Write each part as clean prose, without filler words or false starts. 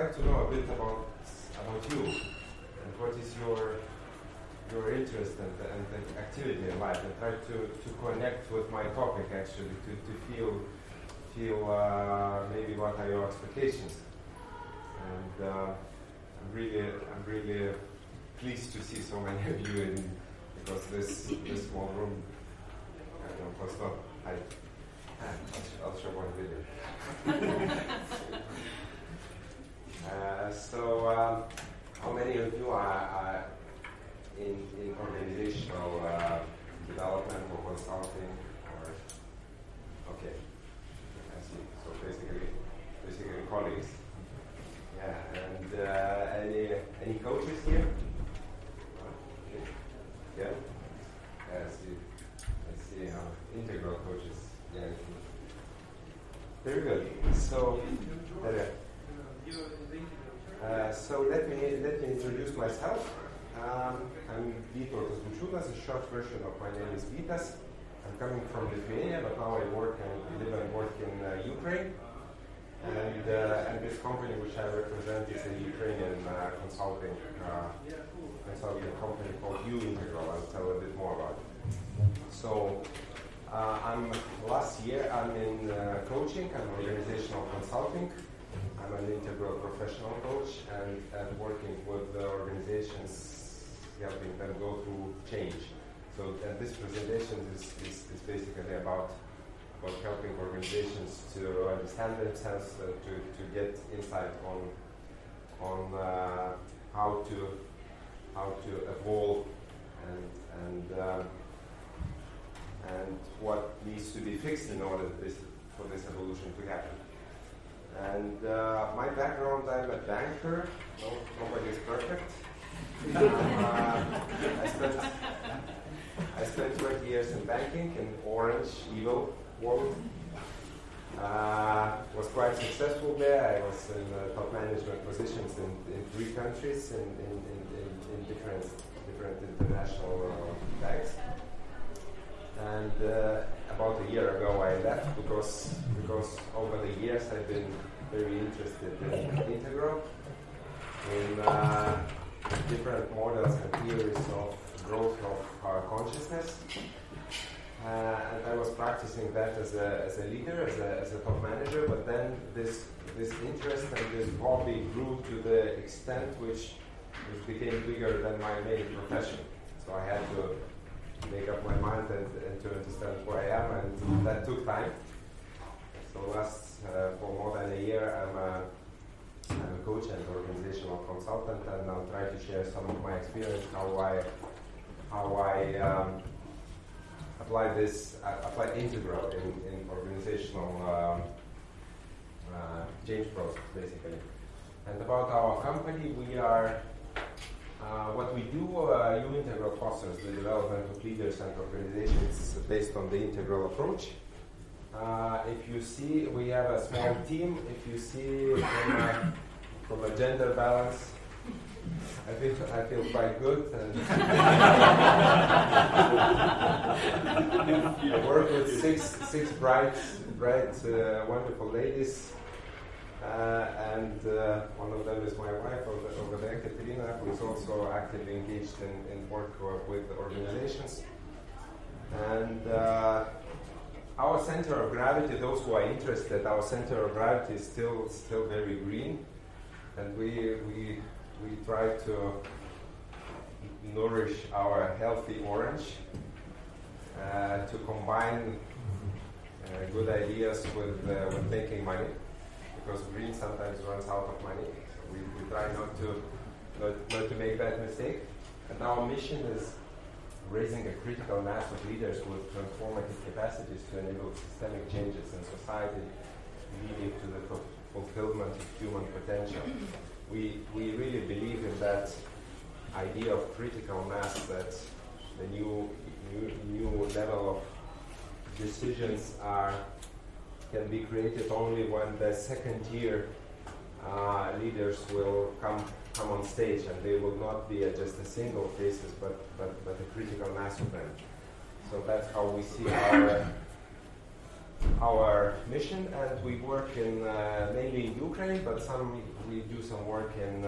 like to know a bit about you and what is your interest and activity in life, and try to connect with my topic actually to feel maybe what are your expectations. And I'm really pleased to see so many of you because this small room. I don't know, first I'll show one video. So how many of you are in organizational development or consulting? Or okay, I see. So basically colleagues. Yeah, and any coaches here? Okay. Yeah. I see how integral coaches. Yeah. Very good. So. So let me introduce myself. I'm Vytautas Bučiūnas. A short version of my name is Vytas. I'm coming from Lithuania, but now I live and work in Ukraine. And this company which I represent is a Ukrainian consulting company called U-Integral. I'll tell a bit more about it. So last year I'm in coaching and organizational consulting. I'm an integral professional coach and working with the organizations, helping them go through change. So this presentation is basically about helping organizations to understand themselves, to get insight on how to evolve and what needs to be fixed in order for this evolution to happen. And my background, I'm a banker. Nobody is perfect. I spent 20 years in banking in orange, evil world. Was quite successful there. I was in top management positions in 3 countries in different international banks. And about a year ago I left because over the years I've been very interested in integral, in different models and theories of growth of our consciousness. And I was practicing that as a leader, as a top manager, but then this interest and this hobby grew to the extent which became bigger than my main profession. So I had to make up my mind and to understand who I am, and that took time. So for more than a year, I'm a coach and organizational consultant, and I'll try to share some of my experience, how I apply integral in organizational change process, basically. And about our company, we are. What we do, U-Integral fosters the development of leaders and organizations based on the integral approach. If you see, we have a small team. If you see from a gender balance, I feel quite good. And I work with six bright, wonderful ladies. And one of them is my wife over there, Katerina, who is also actively engaged in work with organizations. And our center of gravity, those who are interested, our center of gravity is still very green, and we try to nourish our healthy orange, to combine good ideas with making money. Because green sometimes runs out of money. So we try not to make that mistake. And our mission is raising a critical mass of leaders with transformative capacities to enable systemic changes in society, leading to the fulfillment of human potential. We really believe in that idea of critical mass, that the new level of decisions can be created only when the second-tier leaders will come on stage, and they will not be just a single faces, but a critical mass of them. So that's how we see our mission, and we work mainly in Ukraine, but some we do some work in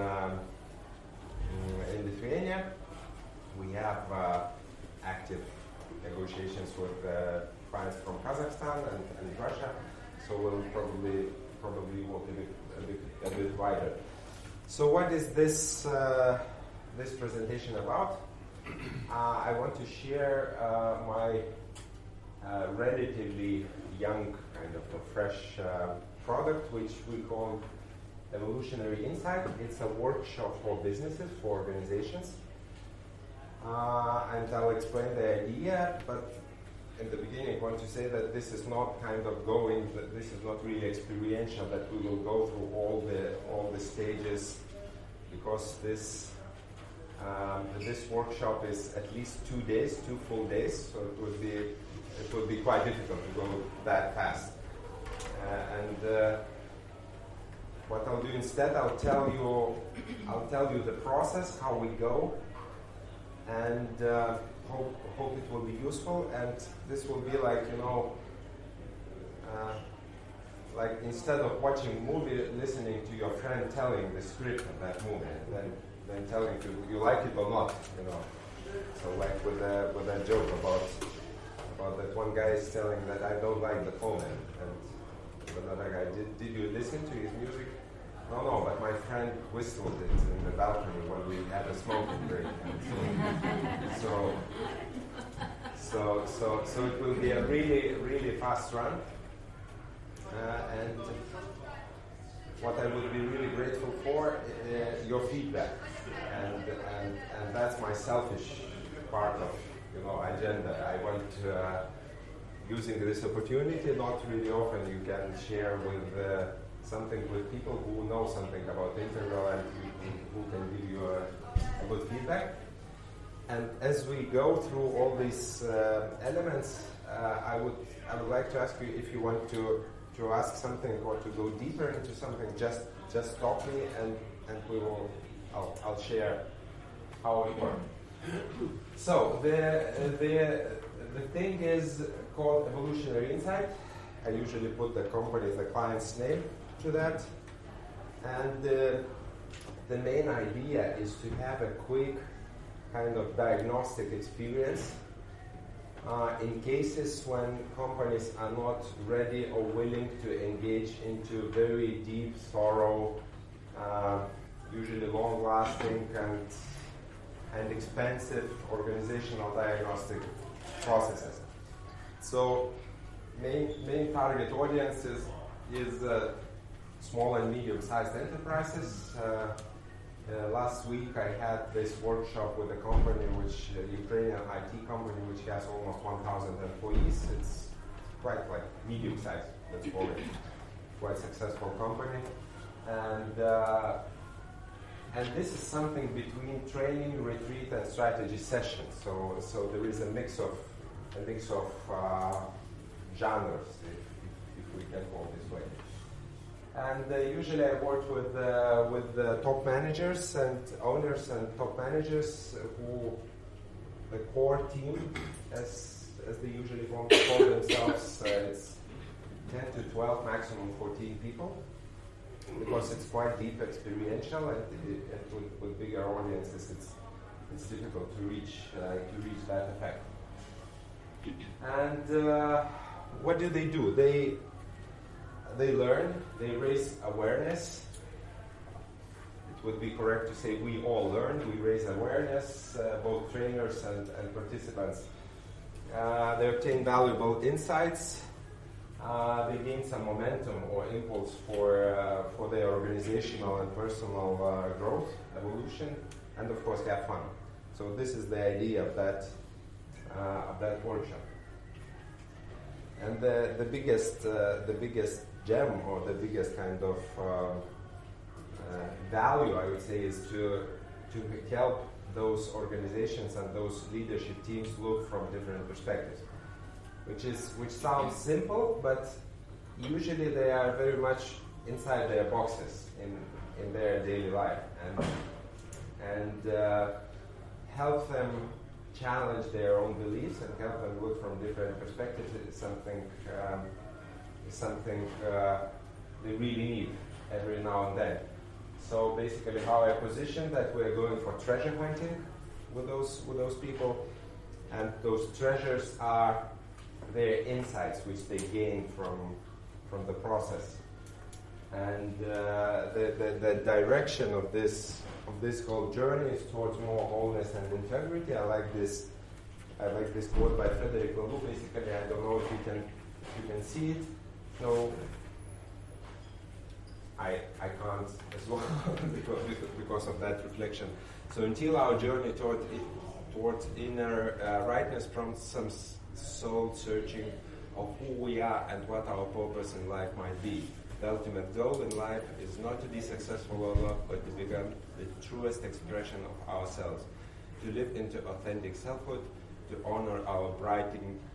Lithuania. We have active negotiations with clients from Kazakhstan and Russia, so we'll probably walk a bit wider. So what is this presentation about? I want to share my relatively young, kind of a fresh product, which we call Evolutionary Insight. It's a workshop for businesses, for organizations. And I'll explain the idea, but in the beginning I want to say that this is not this is not really experiential, that we will go through all the stages, because this workshop is at least 2 days, 2 full days, so it would be quite difficult to go that fast. What I'll do instead, I'll tell you the process, how we go, and hope it will be useful. And this will be like, like instead of watching a movie, listening to your friend telling the script of that movie, and then telling you like it or not, So like with that joke about that one guy is telling that I don't like the phone, and another guy, did you listen to his music? No, but my friend whistled it in the balcony when we had a smoking break. So it will be a really, really fast run. And what I would be really grateful for is your feedback. And that's my selfish part of agenda. I want using this opportunity, not really often you can share with something with people who know something about Integral and who can give you a good feedback. And as we go through all these elements, I would like to ask you, if you want to ask something or to go deeper into something, just stop me and I'll share how it works. So the thing is called Evolutionary Insight. I usually put the company's, the client's name to that, and the main idea is to have a quick kind of diagnostic experience in cases when companies are not ready or willing to engage into very deep, thorough, usually long-lasting and expensive organizational diagnostic processes. So main target audience is small and medium-sized enterprises. Last week I had this workshop with a company, Ukrainian IT company, which has almost 1,000 employees. It's quite like medium-sized, let's call it, quite successful company. And this is something between training, retreat, and strategy sessions. So there is a mix of genres, if we can call it this way. And usually I work with the top managers and owners and top managers who, the core team, as they usually call themselves, it's 10 to 12, maximum 14 people, because it's quite deep experiential, and with bigger audiences it's difficult to reach that effect. And what do? They learn, they raise awareness. It would be correct to say we all learn, we raise awareness, both trainers and participants. They obtain valuable insights. They gain some momentum or impulse for their organizational and personal growth, evolution, and of course have fun. So this is the idea of that workshop. And the biggest gem, or the biggest kind of value, I would say, is to help those organizations and those leadership teams look from different perspectives, which sounds simple, but usually they are very much inside their boxes in their daily life, and help them challenge their own beliefs and help them look from different perspectives is something they really need every now and then. So basically how I position that we're going for treasure hunting with those people, and those treasures are their insights which they gain from the process. And the direction of this whole journey is towards more wholeness and integrity. I like this quote by Frederick Laloux. Basically, I don't know if you can see it. So I can't as well because of that reflection. So until our journey towards inner rightness prompts some soul searching of who we are and what our purpose in life might be. The ultimate goal in life is not to be successful or loved, but to become the truest expression of ourselves, to live into authentic selfhood, to honor our bright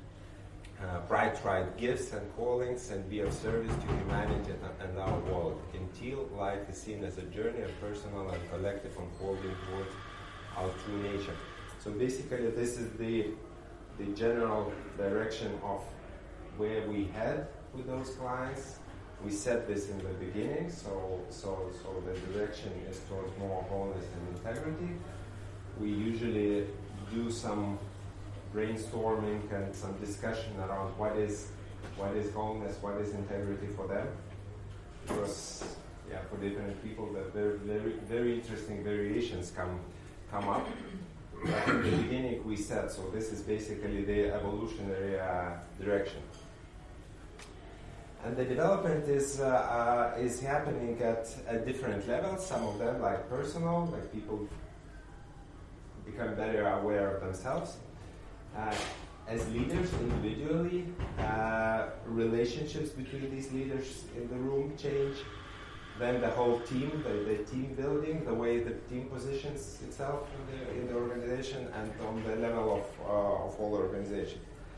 right gifts and callings, and be of service to humanity and our world, until life is seen as a journey of personal and collective unfolding towards our true nature. So basically, this is the general direction of where we head with those clients. We said this in the beginning, so the direction is towards more wholeness and integrity. We usually do some brainstorming and some discussion around what is wholeness, what is integrity for them. Because for different people, very, very, very interesting variations come up. But in the beginning we said, so this is basically the evolutionary direction. And the development is happening at different levels. Some of them, like personal, like people become better aware of themselves. As leaders individually, relationships between these leaders in the room change. Then the whole team, the team building, the way the team positions itself in the organization, and on the level of all organization.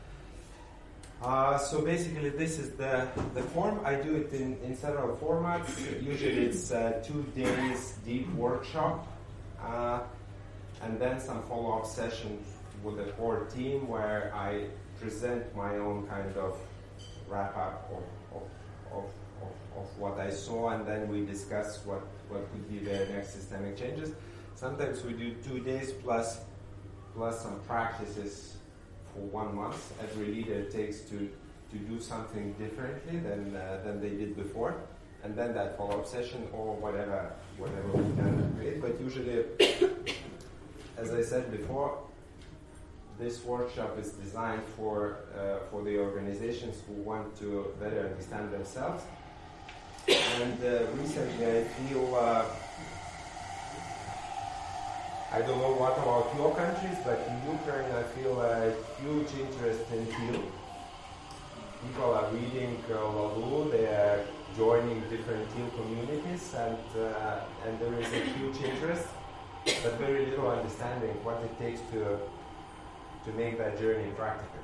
So basically, this is the form. I do it in several formats. Usually it's 2 days deep workshop, and then some follow-up sessions with the core team where I present my own kind of wrap-up of what I saw, and then we discuss what could be the next systemic changes. Sometimes we do 2 days plus some practices for 1 month. Every leader takes to do something differently than they did before, and then that follow-up session or whatever we can create. But usually, as I said before, this workshop is designed for the organizations who want to better understand themselves. And recently I feel, I don't know what about your countries, but in Ukraine I feel a huge interest in Thiel. People are reading Laloux, they are joining different Thiel communities, and there is a huge interest, but very little understanding what it takes to make that journey practical.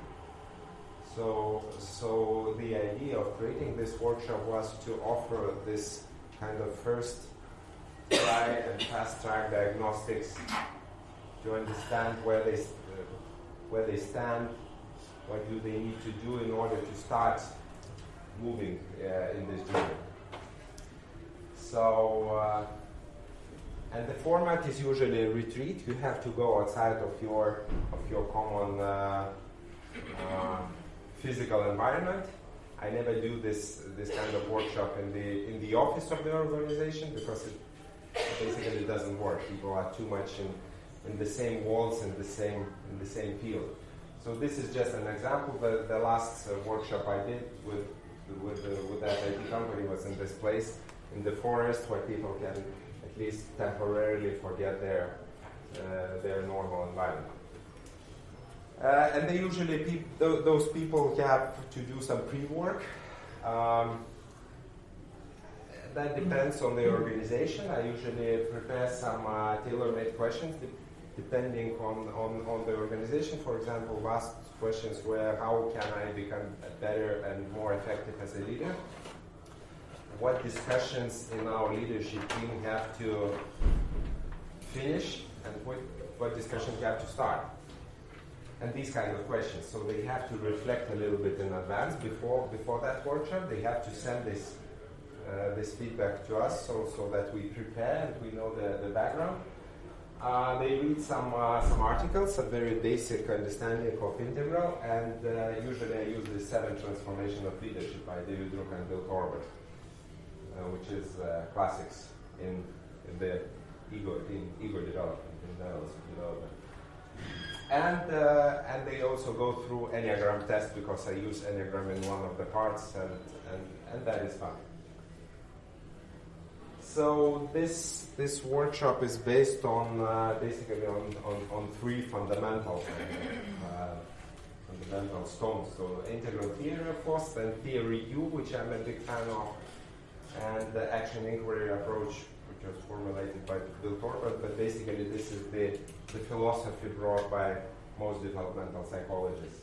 So the idea of creating this workshop was to offer this kind of first try and fast track diagnostics to understand where they stand, what do they need to do in order to start moving in this journey. So and the format is usually a retreat. You have to go outside of your common physical environment. I never do this kind of workshop in the office of the organization because it basically doesn't work. People are too much in the same walls in the same field. So this is just an example. The last workshop I did with that IT company was in this place in the forest where people can at least temporarily forget their normal environment. And they usually, those people have to do some pre-work. That depends on the organization. I usually prepare some tailor-made questions depending on the organization. For example, last questions were, how can I become better and more effective as a leader? What discussions in our leadership team have to finish, and what discussions have to start? And these kind of questions. So they have to reflect a little bit in advance before that workshop. They have to send this this feedback to us so that we prepare and we know the background. They read some articles, a very basic understanding of Integral, and usually I use the 7 Transformation of Leadership by David Rook and Bill Corbett, which is classics in the ego development, in levels of development. And they also go through Enneagram test because I use Enneagram in one of the parts, and that is fun. So this workshop is based on basically on 3 fundamental stones. So integral theory, of course, then theory U, which I'm a big fan of, and the action inquiry approach, which was formulated by Bill Corbett. But basically, this is the philosophy brought by most developmental psychologists.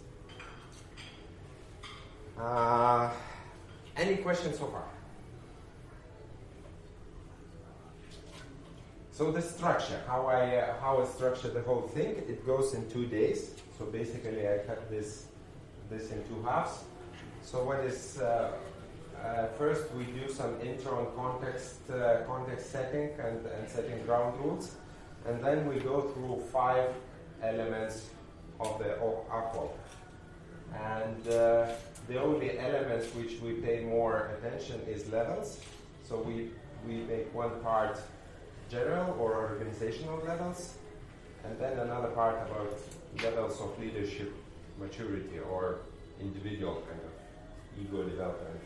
Any questions so far? So the structure, how I structure the whole thing, it goes in 2 days. So basically, I cut this in 2 halves. So what is first we do some intro and context setting and setting ground rules, and then we go through 5 elements of the AQUAL. And the only elements which we pay more attention is levels. So we make one part general or organizational levels, and then another part about levels of leadership maturity or individual kind of ego development.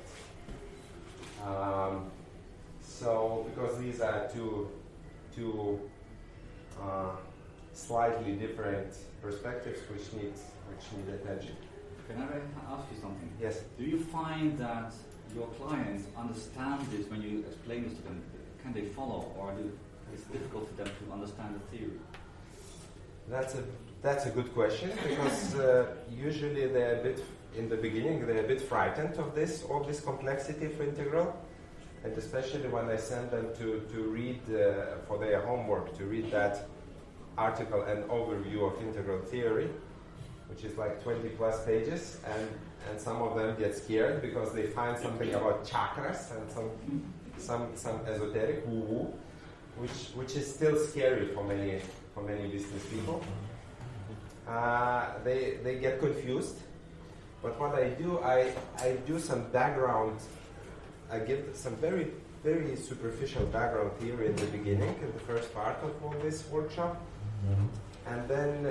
So because these are two slightly different perspectives which need attention. Can I ask you something? Yes. Do you find that your clients understand this when you explain this to them? Can they follow, or it's difficult for them to understand the theory? That's a good question, because usually they're a bit, in the beginning, they're a bit frightened of all this complexity of Integral, and especially when I send them to read for their homework, to read that article and overview of Integral theory, which is like 20 plus pages, and some of them get scared because they find something about chakras and some esoteric woo-woo, which is still scary for many business people. They get confused, but what I do, I do some background. I give some very, very superficial background theory in the beginning, in the first part of all this workshop, and then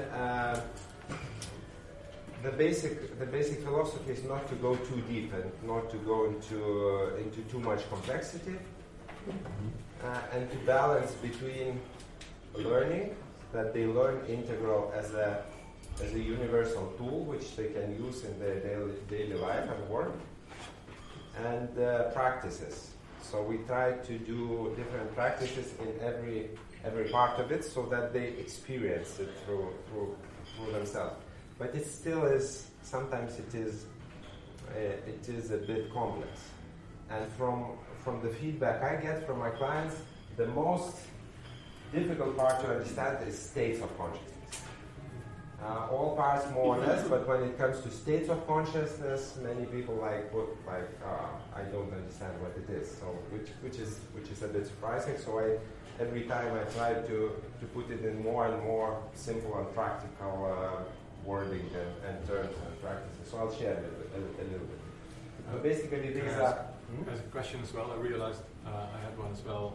the basic philosophy is not to go too deep and not to go into too much complexity, and to balance between learning, that they learn Integral as a universal tool which they can use in their daily life and work, and practices. So we try to do different practices in every part of it, so that they experience it through themselves. But it still is, sometimes it is a bit complex. And from the feedback I get from my clients, the most difficult part to understand is states of consciousness. All parts more or less, but when it comes to states of consciousness, many people I don't understand what it is. So which is a bit surprising. So every time I try to put it in more and more simple and practical wording and terms and practices. So I'll share a little bit. But basically these are... There's a question as well. I realized I had one as well.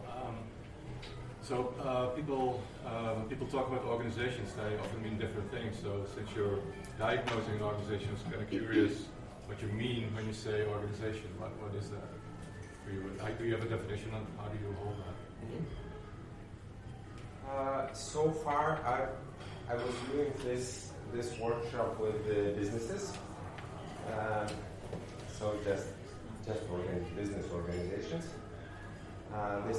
When people talk about organizations, they often mean different things. So since you're diagnosing an organization, I'm kind of curious what you mean when you say organization. What is that for you? Do you have a definition, and how do you hold that? So far, I was doing this workshop with businesses. So just business organizations. This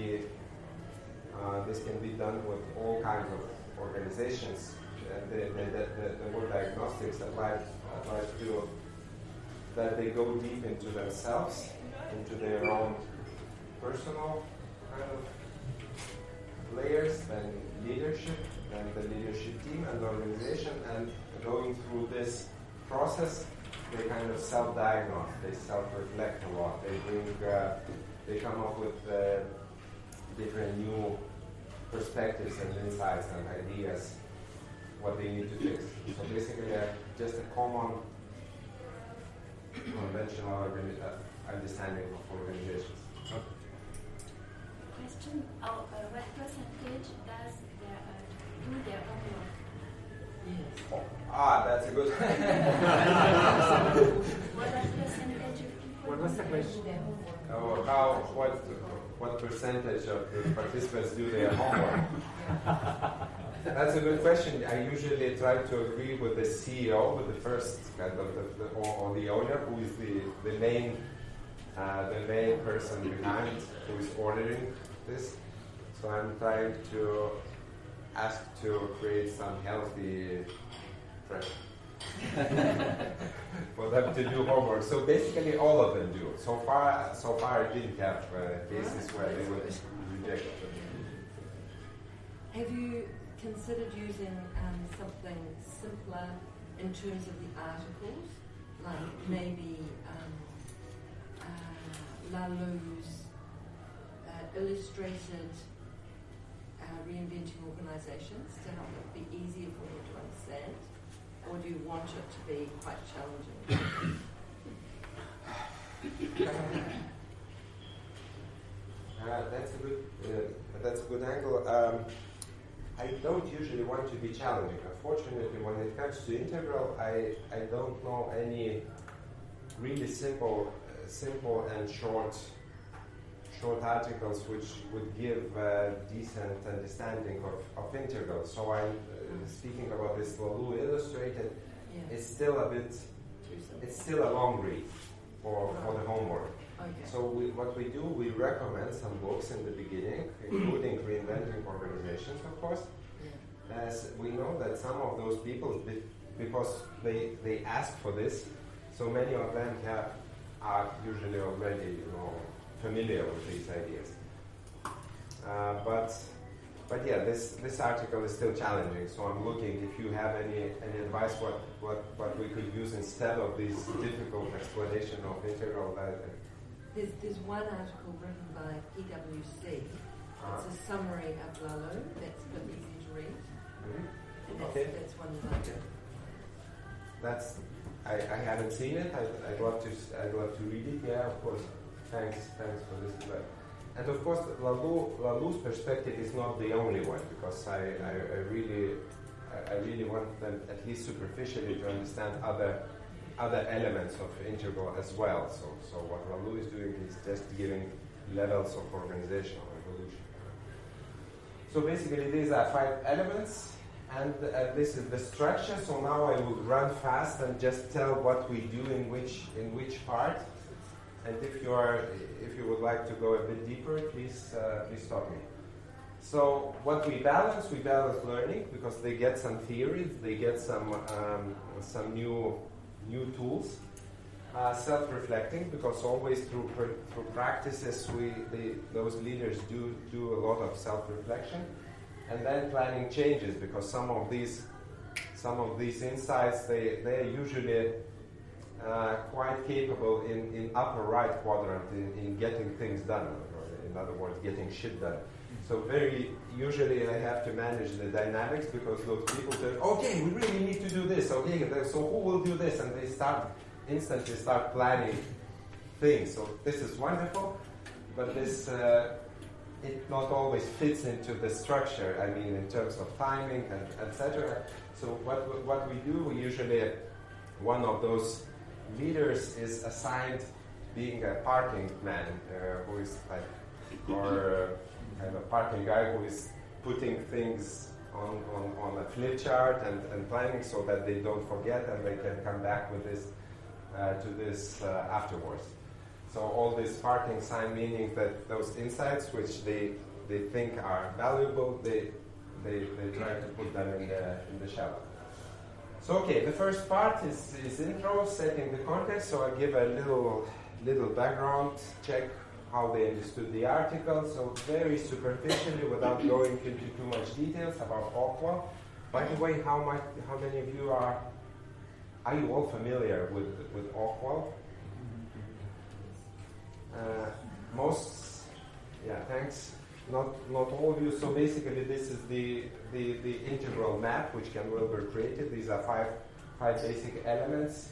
can be done with all kinds of organizations. The word diagnostics applies to that they go deep into themselves, into their own personal kind of layers, then leadership, then the leadership team and the organization, and going through this process, they kind of self-diagnose, they self-reflect a lot, they bring they come up with different new perspectives and insights and ideas what they need to fix. So basically, just a common conventional understanding of organizations. Question: what percentage does do their homework? Ah, that's a good. What percentage of people What was the do question? their homework? What percentage of the participants do their homework? That's a good question. I usually try to agree with the CEO, with the first kind of or the owner, who is the main person behind, who is ordering this. So I'm trying to ask to create some healthy pressure for them to do homework. So basically, all of them do. So far, I didn't have cases where they would reject it. Have you considered using something simpler in terms of the articles, like maybe Lalou's illustrated reinventing organisations to help it be easier for them to understand, or do you want it to be quite challenging? That's a good angle. I don't usually want to be challenging. Unfortunately, when it comes to integral, I don't know any really simple and short articles which would give a decent understanding of integral. So I'm speaking about this Lalou Illustrated. Yeah. It's still a long read for the homework. Okay. So what we do, we recommend some books in the beginning, including Reinventing Organizations, of course, as we know that some of those people, because they ask for this, so many of them are usually already familiar with these ideas. But yeah, this article is still challenging. So I'm looking if you have any advice what we could use instead of this difficult explanation of integral. There's one article written by PwC. It's a summary of Lalou. That's a bit easy to read. And that's one that I do. I haven't seen it. I'd love to read it. Yeah, of course. Thanks for this debate. And of course, Lalou's perspective is not the only one, because I really want them at least superficially to understand other elements of integral as well. So what Lalou is doing is just giving levels of organizational evolution. So basically, these are 5 elements, and this is the structure. So now I will run fast and just tell what we do in which part. And if you would like to go a bit deeper, please stop me. So what we balance learning, because they get some theories, they get some new tools. Self-reflecting, because always through practices those leaders do a lot of self-reflection, and then planning changes, because some of these insights they're usually quite capable in upper right quadrant in getting things done, or in other words, getting shit done. So very usually I have to manage the dynamics, because those people say, okay, we really need to do this. Okay, so who will do this? And they instantly start planning things. So this is wonderful, but this it not always fits into the structure. I mean, in terms of timing and etc. So what we do, we usually, one of those leaders is assigned being a parking man, who is like, or kind of parking guy who is putting things on a flip chart and planning so that they don't forget and they can come back with this to this afterwards. So all this parking sign, meaning that those insights which they think are valuable, they try to put them in the shell. So okay, the first part is intro, setting the context. So I give a little background, check how they understood the article. So very superficially, without going into too much details about Ockwell. By the way, how many of you are you all familiar with Ockwell? Thanks. Not all of you. So basically, this is the integral map which Ken Wilber created. These are five basic elements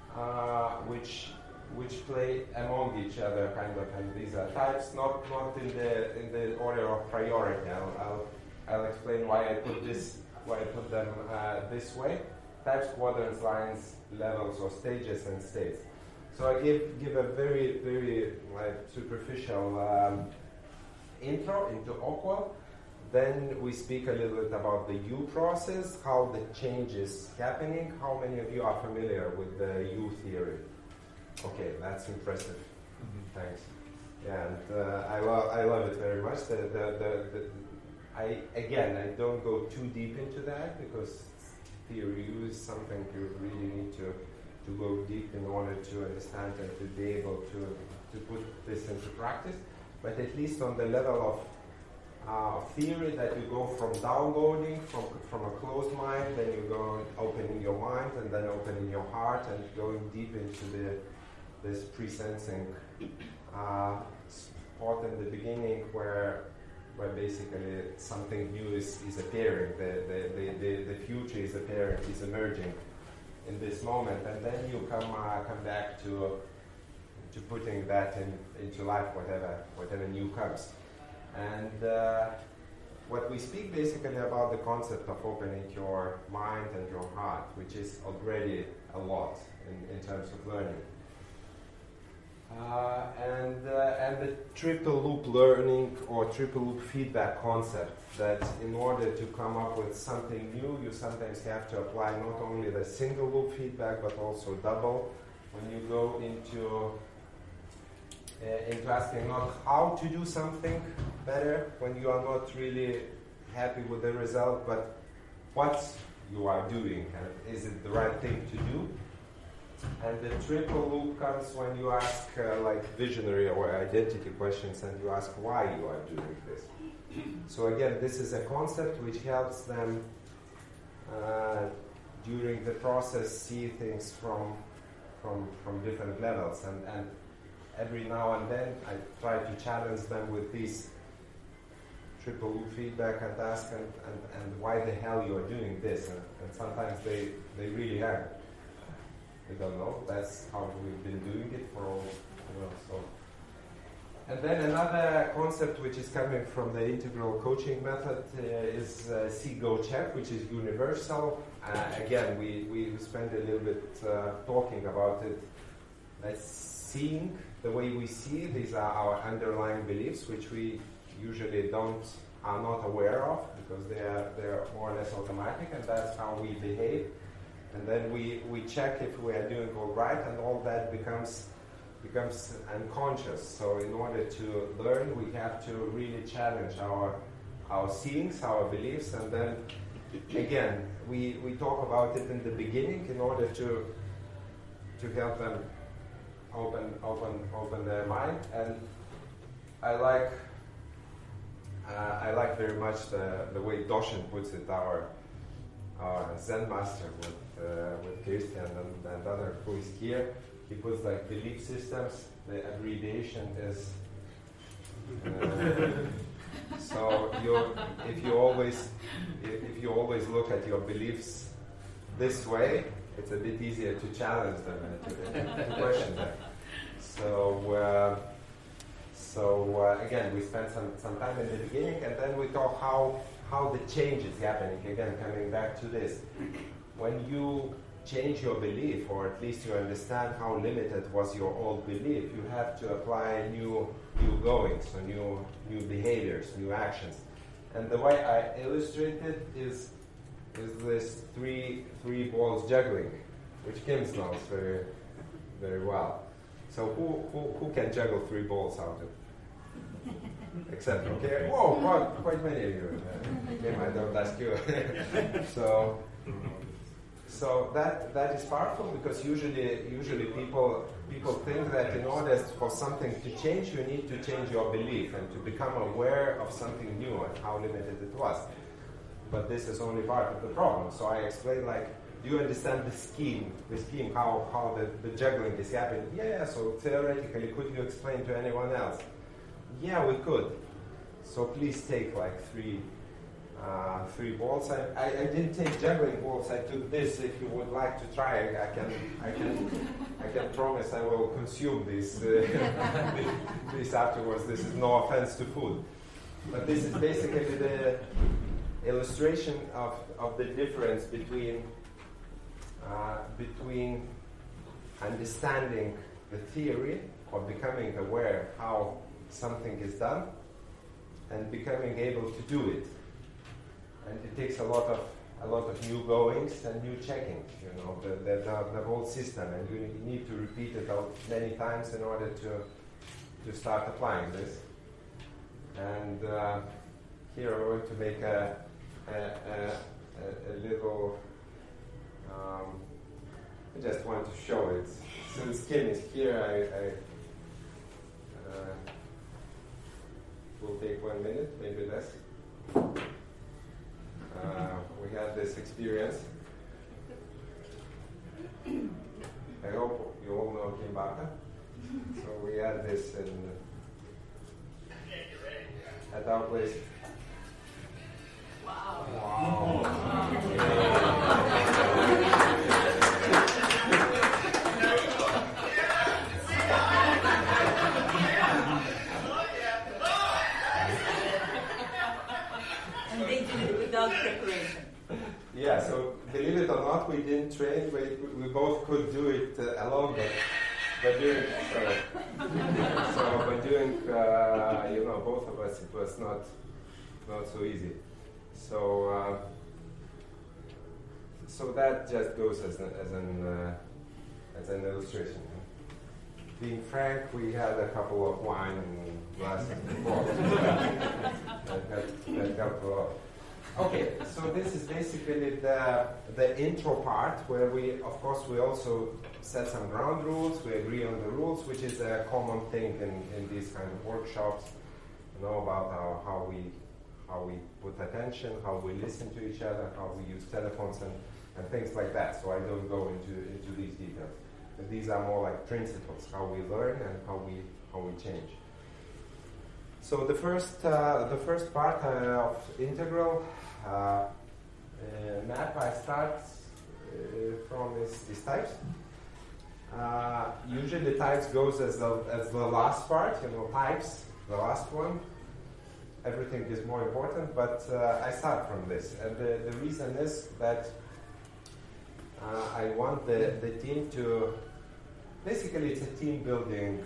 which play among each other, kind of, and these are types, not in the order of priority. I'll explain why I put them this way. Types, quadrants, lines, levels, or stages and states. So I give a very, very superficial intro into OQUAL. Then we speak a little bit about the U process, how the change is happening. How many of you are familiar with the U theory? Okay, that's impressive. Mm-hmm. Thanks. Yeah, and I love it very much. I don't go too deep into that because theory U is something you really need to go deep in order to understand and to be able to put this into practice. But at least on the level of theory, that you go from downloading from a closed mind, then you go opening your mind, and then opening your heart, and going deep into this pre-sensing spot in the beginning where basically something new is appearing, the future is appearing, is emerging in this moment, and then you come back to putting that into life, whatever new comes. And what we speak basically about the concept of opening your mind and your heart, which is already a lot in terms of learning. And the triple loop learning or triple loop feedback concept, that in order to come up with something new, you sometimes have to apply not only the single loop feedback but also double. When you go into asking not how to do something better when you are not really happy with the result, but what you are doing, and is it the right thing to do? And the triple loop comes when you ask visionary or identity questions, and you ask why you are doing this. So again, this is a concept which helps them during the process see things from different levels, and every now and then I try to challenge them with these triple loop feedback and ask and why the hell you are doing this, and sometimes they really are. We don't know. That's how we've been doing it for all. So. And then another concept which is coming from the integral coaching method is See, Go, Check, which is universal. Again, we spend a little bit talking about it. Seeing the way we see, these are our underlying beliefs, which we usually are not aware of because they are more or less automatic, and that's how we behave. And then we check if we are doing all right, and all that becomes unconscious. So in order to learn, we have to really challenge our seeings, our beliefs, and then again we talk about it in the beginning in order to help them open their mind. And I like very much the way Doshin puts it, our Zen master with Christian and other who is here. He puts belief systems. The abbreviation is so if you always look at your beliefs this way, it's a bit easier to challenge them and to question them. So again, we spend some time in the beginning, and then we talk how the change is happening. Again, coming back to this, when you change your belief, or at least you understand how limited was your old belief, you have to apply new goings, so new behaviors, new actions. And the way I illustrate it is this three balls juggling, which Kim knows very, very well. So who can juggle 3 balls out of? Except, okay, whoa, quite many of you. Kim, I don't ask you. So that is powerful, because usually people think that in order for something to change, you need to change your belief and to become aware of something new and how limited it was. But this is only part of the problem. So I explain, do you understand the scheme, how the juggling is happening? Yeah, so theoretically, could you explain to anyone else? Yeah, we could. So please take like three balls. I didn't take juggling balls. I took this. If you would like to try, I can promise I will consume this this afterwards. This is no offense to food, but this is basically the illustration of the difference between understanding the theory or becoming aware how something is done and becoming able to do it. And it takes a lot of new goings and new checking, the whole system, and you need to repeat it many times in order to start applying this. And here I'm going to make a little. I just want to show it. Since Kim is here, I will take 1 minute, maybe less. We had this experience. I hope you all know Kim Baka. So we had this at our place. Wow. And they did it without preparation. Yeah, so believe it or not, we didn't train. We both could do it alone, but doing both of us, it was not so easy. So that just goes as an illustration. Being frank, we had a couple of wine and glasses before. that helped a lot. Okay, so this is basically the intro part where we also set some ground rules. We agree on the rules, which is a common thing in these kind of workshops. About how we put attention, how we listen to each other, how we use telephones and things like that. So I don't go into these details. But these are more like principles, how we learn and how we change. So the first part of integral map, I start from these types. Usually types goes as the last part, types, the last one. Everything is more important, but I start from this. And the reason is that I want the team to, basically it's a team building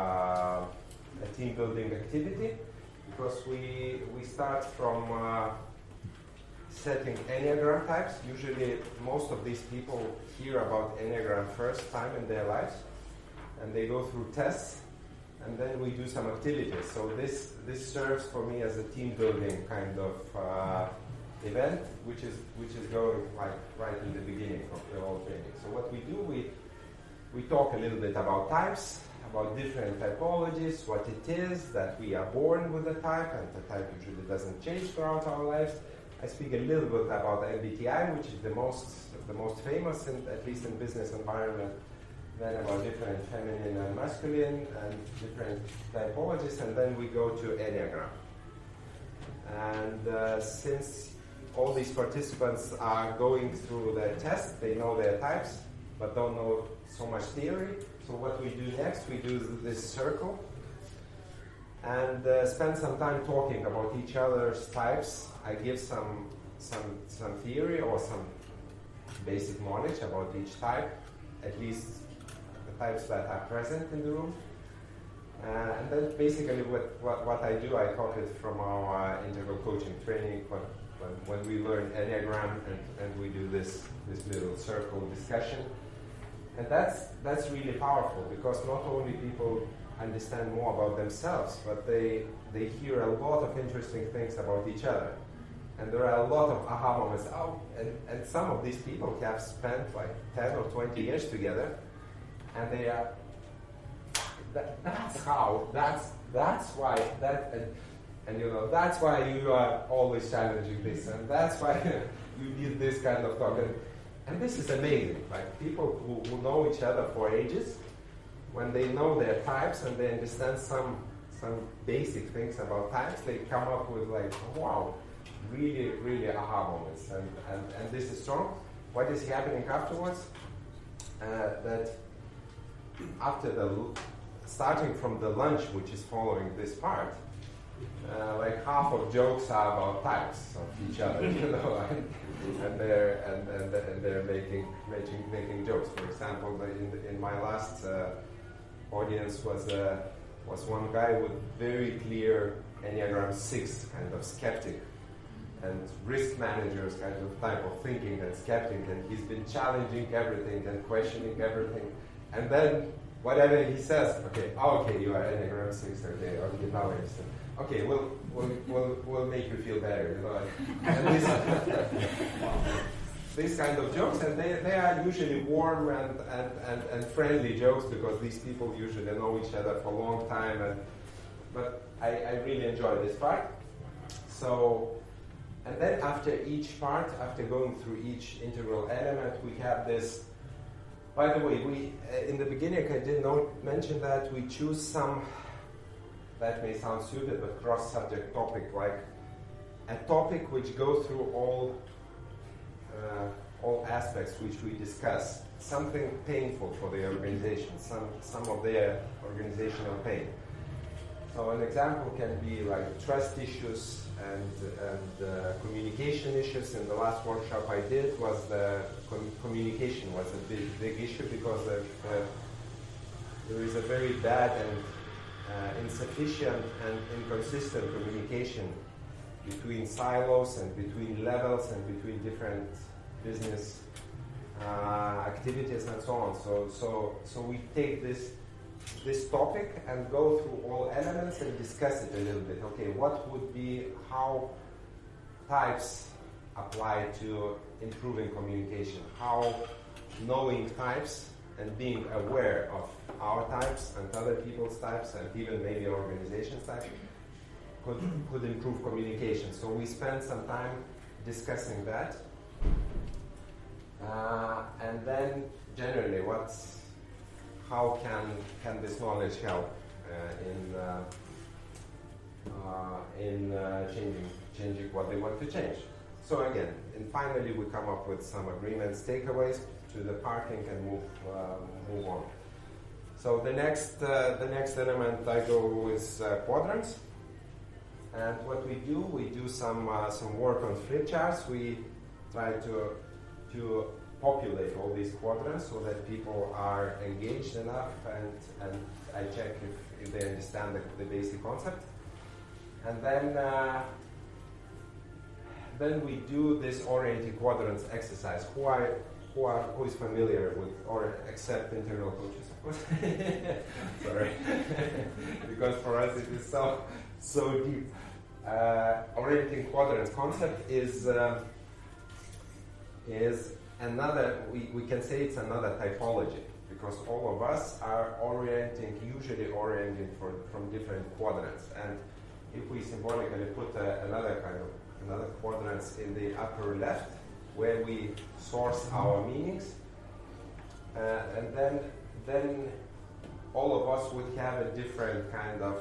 activity, because we start from setting Enneagram types. Usually most of these people hear about Enneagram first time in their lives, and they go through tests, and then we do some activities. So this serves for me as a team building kind of event, which is going like right in the beginning of the whole training. So what we do, we talk a little bit about types, about different typologies, what it is that we are born with a type, and the type usually doesn't change throughout our lives. I speak a little bit about MBTI, which is the most famous, at least in business environment. Then about different feminine and masculine and different typologies, and then we go to Enneagram. And since all these participants are going through the test, they know their types, but don't know so much theory. So what we do next, we do this circle and spend some time talking about each other's types. I give some theory or some basic knowledge about each type, at least the types that are present in the room. And then basically what I do, I copy it from our integral coaching training when we learn Enneagram and we do this little circle discussion. And that's really powerful, because not only people understand more about themselves, but they hear a lot of interesting things about each other. And there are a lot of aha moments. And some of these people have spent like 10 or 20 years together, and they are, that's why, that's why you are always challenging this, and that's why you need this kind of talk. And this is amazing. Like people who know each other for ages, when they know their types and they understand some basic things about types, they come up with like, wow, really, really aha moments. And this is strong. What is happening afterwards? That after starting from the lunch, which is following this part, like half of jokes are about types of each other, you know, and they're making jokes. For example, in my last audience was one guy with very clear Enneagram 6 kind of skeptic and risk managers kind of type of thinking and skeptic, and he's been challenging everything and questioning everything, and then whatever he says, okay, you are Enneagram 6, okay, now I understand. Okay, we'll make you feel better, you know. And these kind of jokes, and they are usually warm and friendly jokes, because these people usually know each other for a long time. But I really enjoy this part. So, and then after each part, after going through each integral element, we have this. By the way, we in the beginning I did not mention that we choose some. That may sound stupid, but cross-subject topic, like a topic which goes through all aspects which we discuss. Something painful for the organization, some of their organizational pain. So an example can be like trust issues and communication issues. In the last workshop I did was the communication was a big issue, because there is a very bad and insufficient and inconsistent communication between silos and between levels and between different business activities and so on. So we take this topic and go through all elements and discuss it a little bit. Okay, what would be how types apply to improving communication? How knowing types and being aware of our types and other people's types and even maybe organizations' types could improve communication. So we spent some time discussing that. And then generally, how can this knowledge help in changing what they want to change? So again, and finally we come up with some agreements, takeaways to the parking, and move on. So the next element I go with quadrants, and what we do some work on flip charts. We try to populate all these quadrants so that people are engaged enough, and I check if they understand the basic concept, and then we do this orienting quadrants exercise. Who is familiar with, or except integral coaches, of course? Sorry, because for us it is so deep. Orienting quadrants concept is another. We can say it's another typology, because all of us are usually orienting from different quadrants, and if we symbolically put another quadrants in the upper left, where we source our meanings, and then all of us would have a different kind of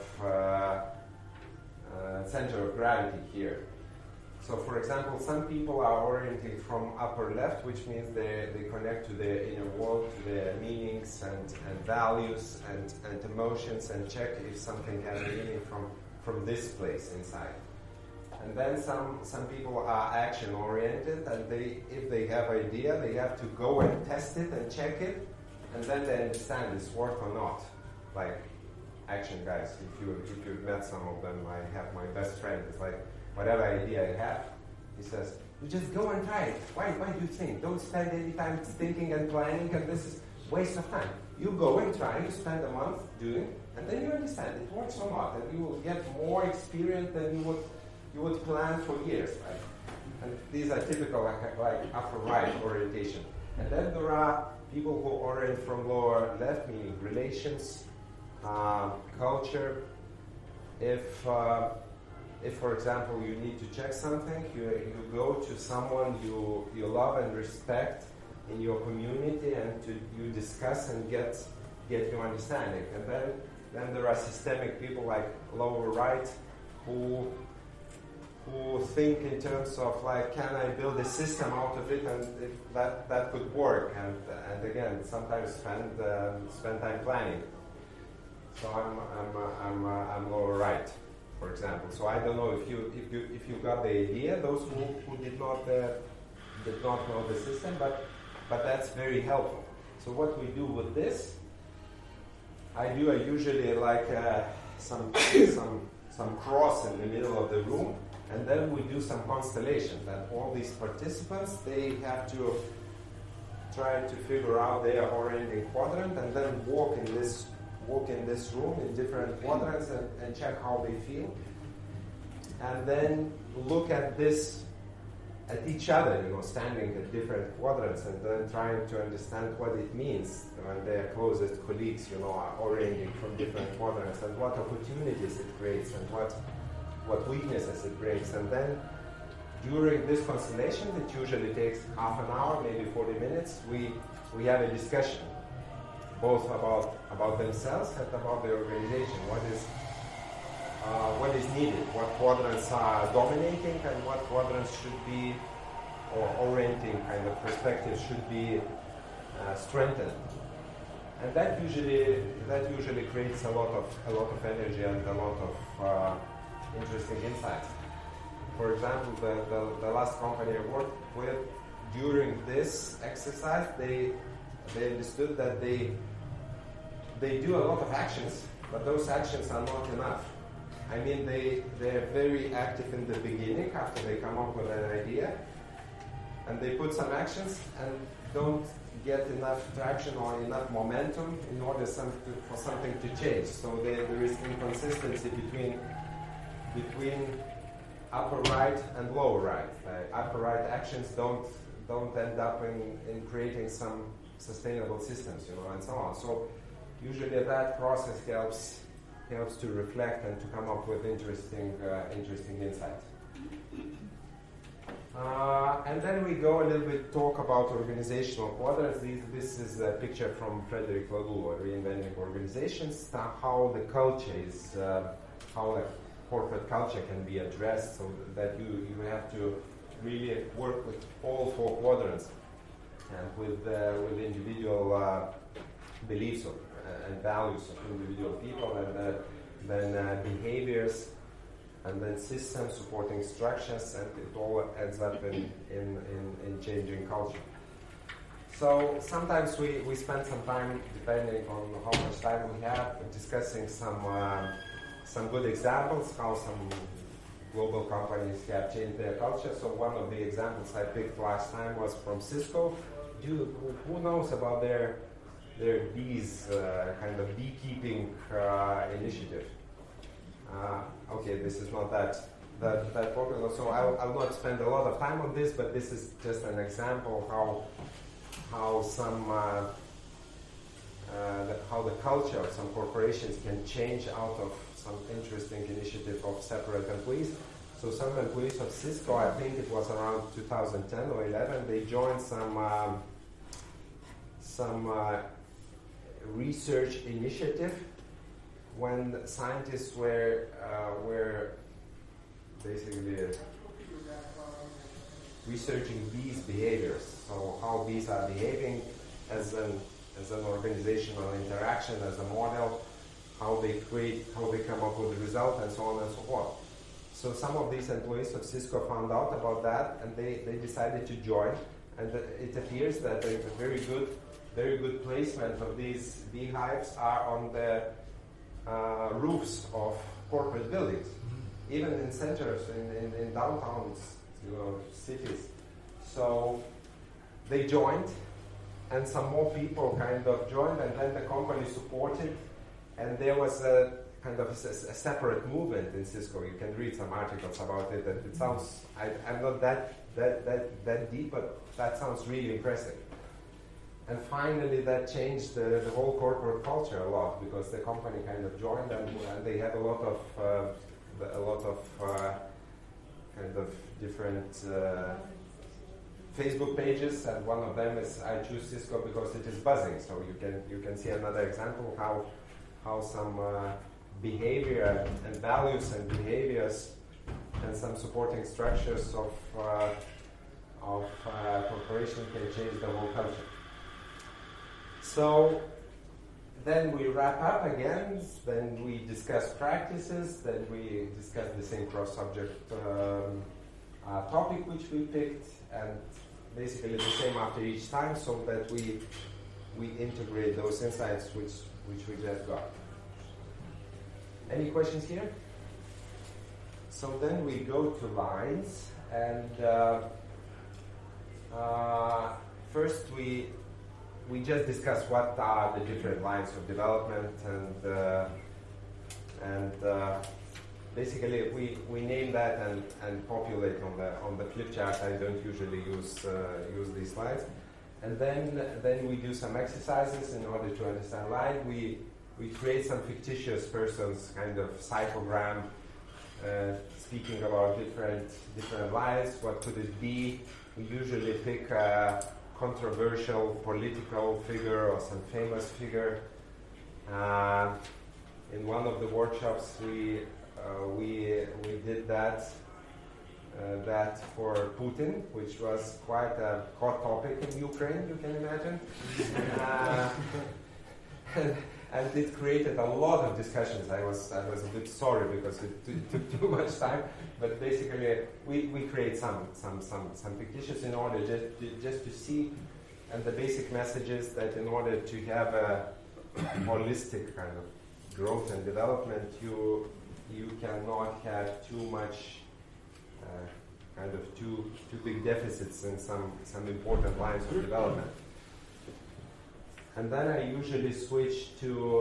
center of gravity here. So, for example, some people are orienting from upper left, which means they connect to their inner world, to their meanings and values and emotions, and check if something has a meaning from this place inside. And then some people are action-oriented, and if they have an idea, they have to go and test it and check it, and then they understand it's work or not. Like action guys, if you've met some of them, I have my best friend. It's like, whatever idea I have, he says, you just go and try it. Why do you think? Don't spend any time thinking and planning, and this is waste of time. You go and try, you spend a month doing, and then you understand it works or not, and you will get more experience than you would plan for years, right? And these are typical like upper right orientation. And then there are people who orient from lower left, meaning relations, culture. If for example you need to check something, you go to someone you love and respect in your community, and you discuss and get your understanding. And Then there are systemic people like lower right who think in terms of like, can I build a system out of it, and if that could work, and again sometimes spend time planning. So I'm lower right, for example. So I don't know if you got the idea. Those who did not know the system, but that's very helpful. So what we do with this, I usually like some cross in the middle of the room, and then we do some constellation. That all these participants, they have to try to figure out their orienting quadrant, and then walk in this room in different quadrants and check how they feel, and then look at this. At each other, standing at different quadrants, and then trying to understand what it means when their closest colleagues, are orienting from different quadrants, and what opportunities it creates, and what weaknesses it brings. And then during this constellation, it usually takes half an hour, maybe 40 minutes, we have a discussion, both about themselves and about the organization. What is needed, what quadrants are dominating, and what quadrants should be, or orienting kind of perspectives should be strengthened. And that usually creates a lot of energy and a lot of interesting insights. For example, the last company I worked with, during this exercise, they understood that they do a lot of actions, but those actions are not enough. I mean, they're very active in the beginning after they come up with an idea, and they put some actions and don't get enough traction or enough momentum in order for something to change. So there is inconsistency between upper right and lower right. Upper right actions don't end up in creating some sustainable systems, and so on. So usually that process helps to reflect and to come up with interesting insights. And then we go a little bit talk about organizational quadrants. This is a picture from Frederic Laloux, Reinventing Organizations, how the culture is, how the corporate culture can be addressed, so that you have to really work with all four quadrants and with individual beliefs and values of individual people, and then behaviors, and then systems supporting structures, and it all ends up in changing culture. So sometimes we spend some time, depending on how much time we have, discussing some good examples, how some global companies have changed their culture. So one of the examples I picked last time was from Cisco. Who knows about their bees, kind of beekeeping initiative? Okay, this is not that popular, so I'll not spend a lot of time on this, but this is just an example how the culture of some corporations can change out of some interesting initiative of separate employees. So some employees of Cisco, I think it was around 2010 or 11, they joined some research initiative when scientists were basically researching bees' behaviors. So how bees are behaving as an organizational interaction, as a model, how they come up with the result, and so on and so forth. So some of these employees of Cisco found out about that, and they decided to join. And it appears that a very good placement of these beehives are on the roofs of corporate buildings, even in centers, in downtowns, cities. So they joined, and some more people kind of joined, and then the company supported, and there was a kind of a separate movement in Cisco. You can read some articles about it, and it sounds, I'm not that deep, but that sounds really impressive. And finally, that changed the whole corporate culture a lot, because the company kind of joined, and they had a lot of kind of different Facebook pages, and one of them is I choose Cisco because it is buzzing. So you can see another example some behavior and values and behaviors and some supporting structures of corporation can change the whole culture. So then we wrap up again, then we discuss practices, then we discuss the same cross-subject topic which we picked, and basically the same after each time, so that we integrate those insights which we just got. Any questions here? So then we go to lines, and first we just discuss what are the different lines of development, and basically we name that and populate on the flip chart. I don't usually use these slides, and then we do some exercises in order to understand line. We create some fictitious persons, kind of psychogram, speaking about different lines. What could it be? We usually pick a controversial political figure or some famous figure. In one of the workshops, we did that for Putin, which was quite a hot topic in Ukraine, you can imagine. And it created a lot of discussions. I was a bit sorry because it took too much time. But basically, we create some fictitious in order just to see, and the basic message is that in order to have a holistic kind of growth and development, you cannot have too much too big deficits in some important lines of development. And then I usually switch to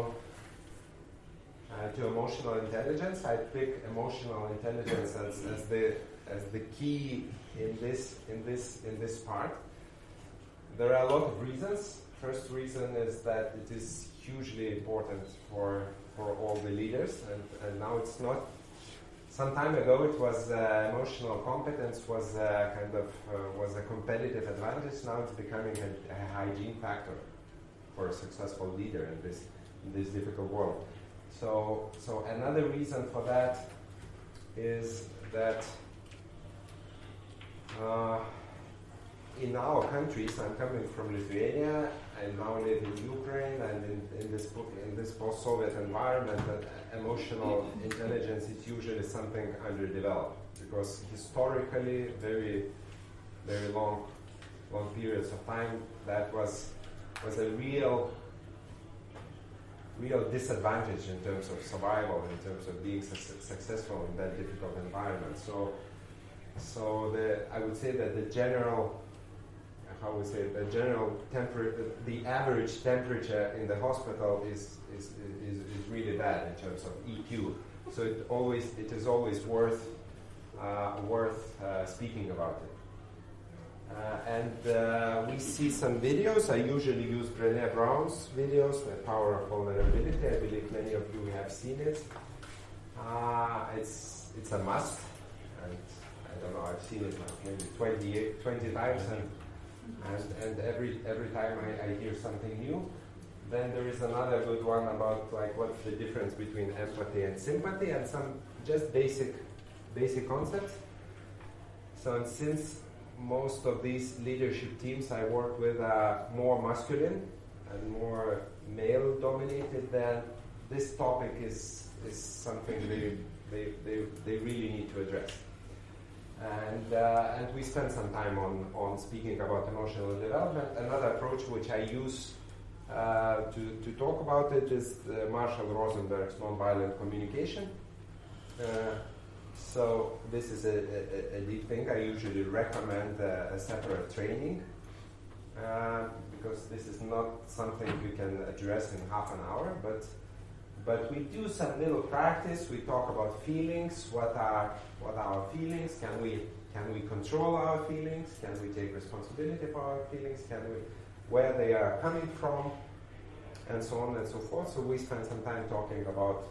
emotional intelligence. I pick emotional intelligence as the key in this part. There are a lot of reasons. First reason is that it is hugely important for all the leaders, and now it's not. Some time ago, it was emotional competence was a competitive advantage. Now it's becoming a hygiene factor for a successful leader in this difficult world. So another reason for that is that in our countries, I'm coming from Lithuania, I now live in Ukraine, and in this post-Soviet environment, that emotional intelligence is usually something underdeveloped, because historically, very, very long periods of time, that was a real disadvantage in terms of survival, in terms of being successful in that difficult environment. So I would say that the average temperature in the hospital is really bad in terms of EQ. So it is always worth speaking about it. And we see some videos. I usually use Brené Brown's videos, The Power of Vulnerability. I believe many of you have seen it. It's a must. And I don't know, I've seen it maybe 20 times, and every time I hear something new. Then there is another good one about what's the difference between empathy and sympathy, and some just basic concepts. So, and since most of these leadership teams I work with are more masculine and more male dominated, then this topic is something they really need to address. And we spend some time on speaking about emotional development. Another approach which I use to talk about it is Marshall Rosenberg's nonviolent communication. So this is a deep thing. I usually recommend a separate training because this is not something you can address in half an hour, but we do some little practice. We talk about feelings. What are our feelings? Can we control our feelings? Can we take responsibility for our feelings? Where they are coming from, and so on and so forth. So we spend some time talking about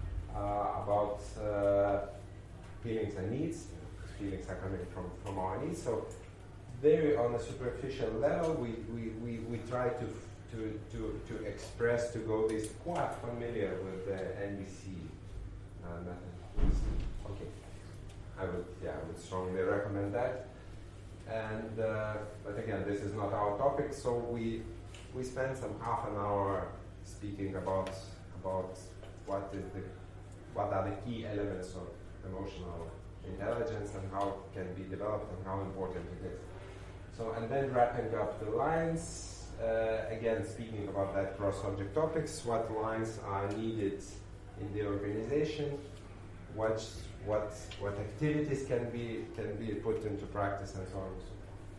feelings and needs. Feelings are coming from our needs. So very on a superficial level, we try to express, to go this quite familiar with the NBC method. Okay, I would strongly recommend that. And but again, this is not our topic, so we spent some half an hour speaking about what are the key elements of emotional intelligence and how it can be developed and how important it is. So, and then wrapping up the lines, again speaking about that cross-subject topics, what lines are needed in the organization, what activities can be put into practice, and so on and so forth.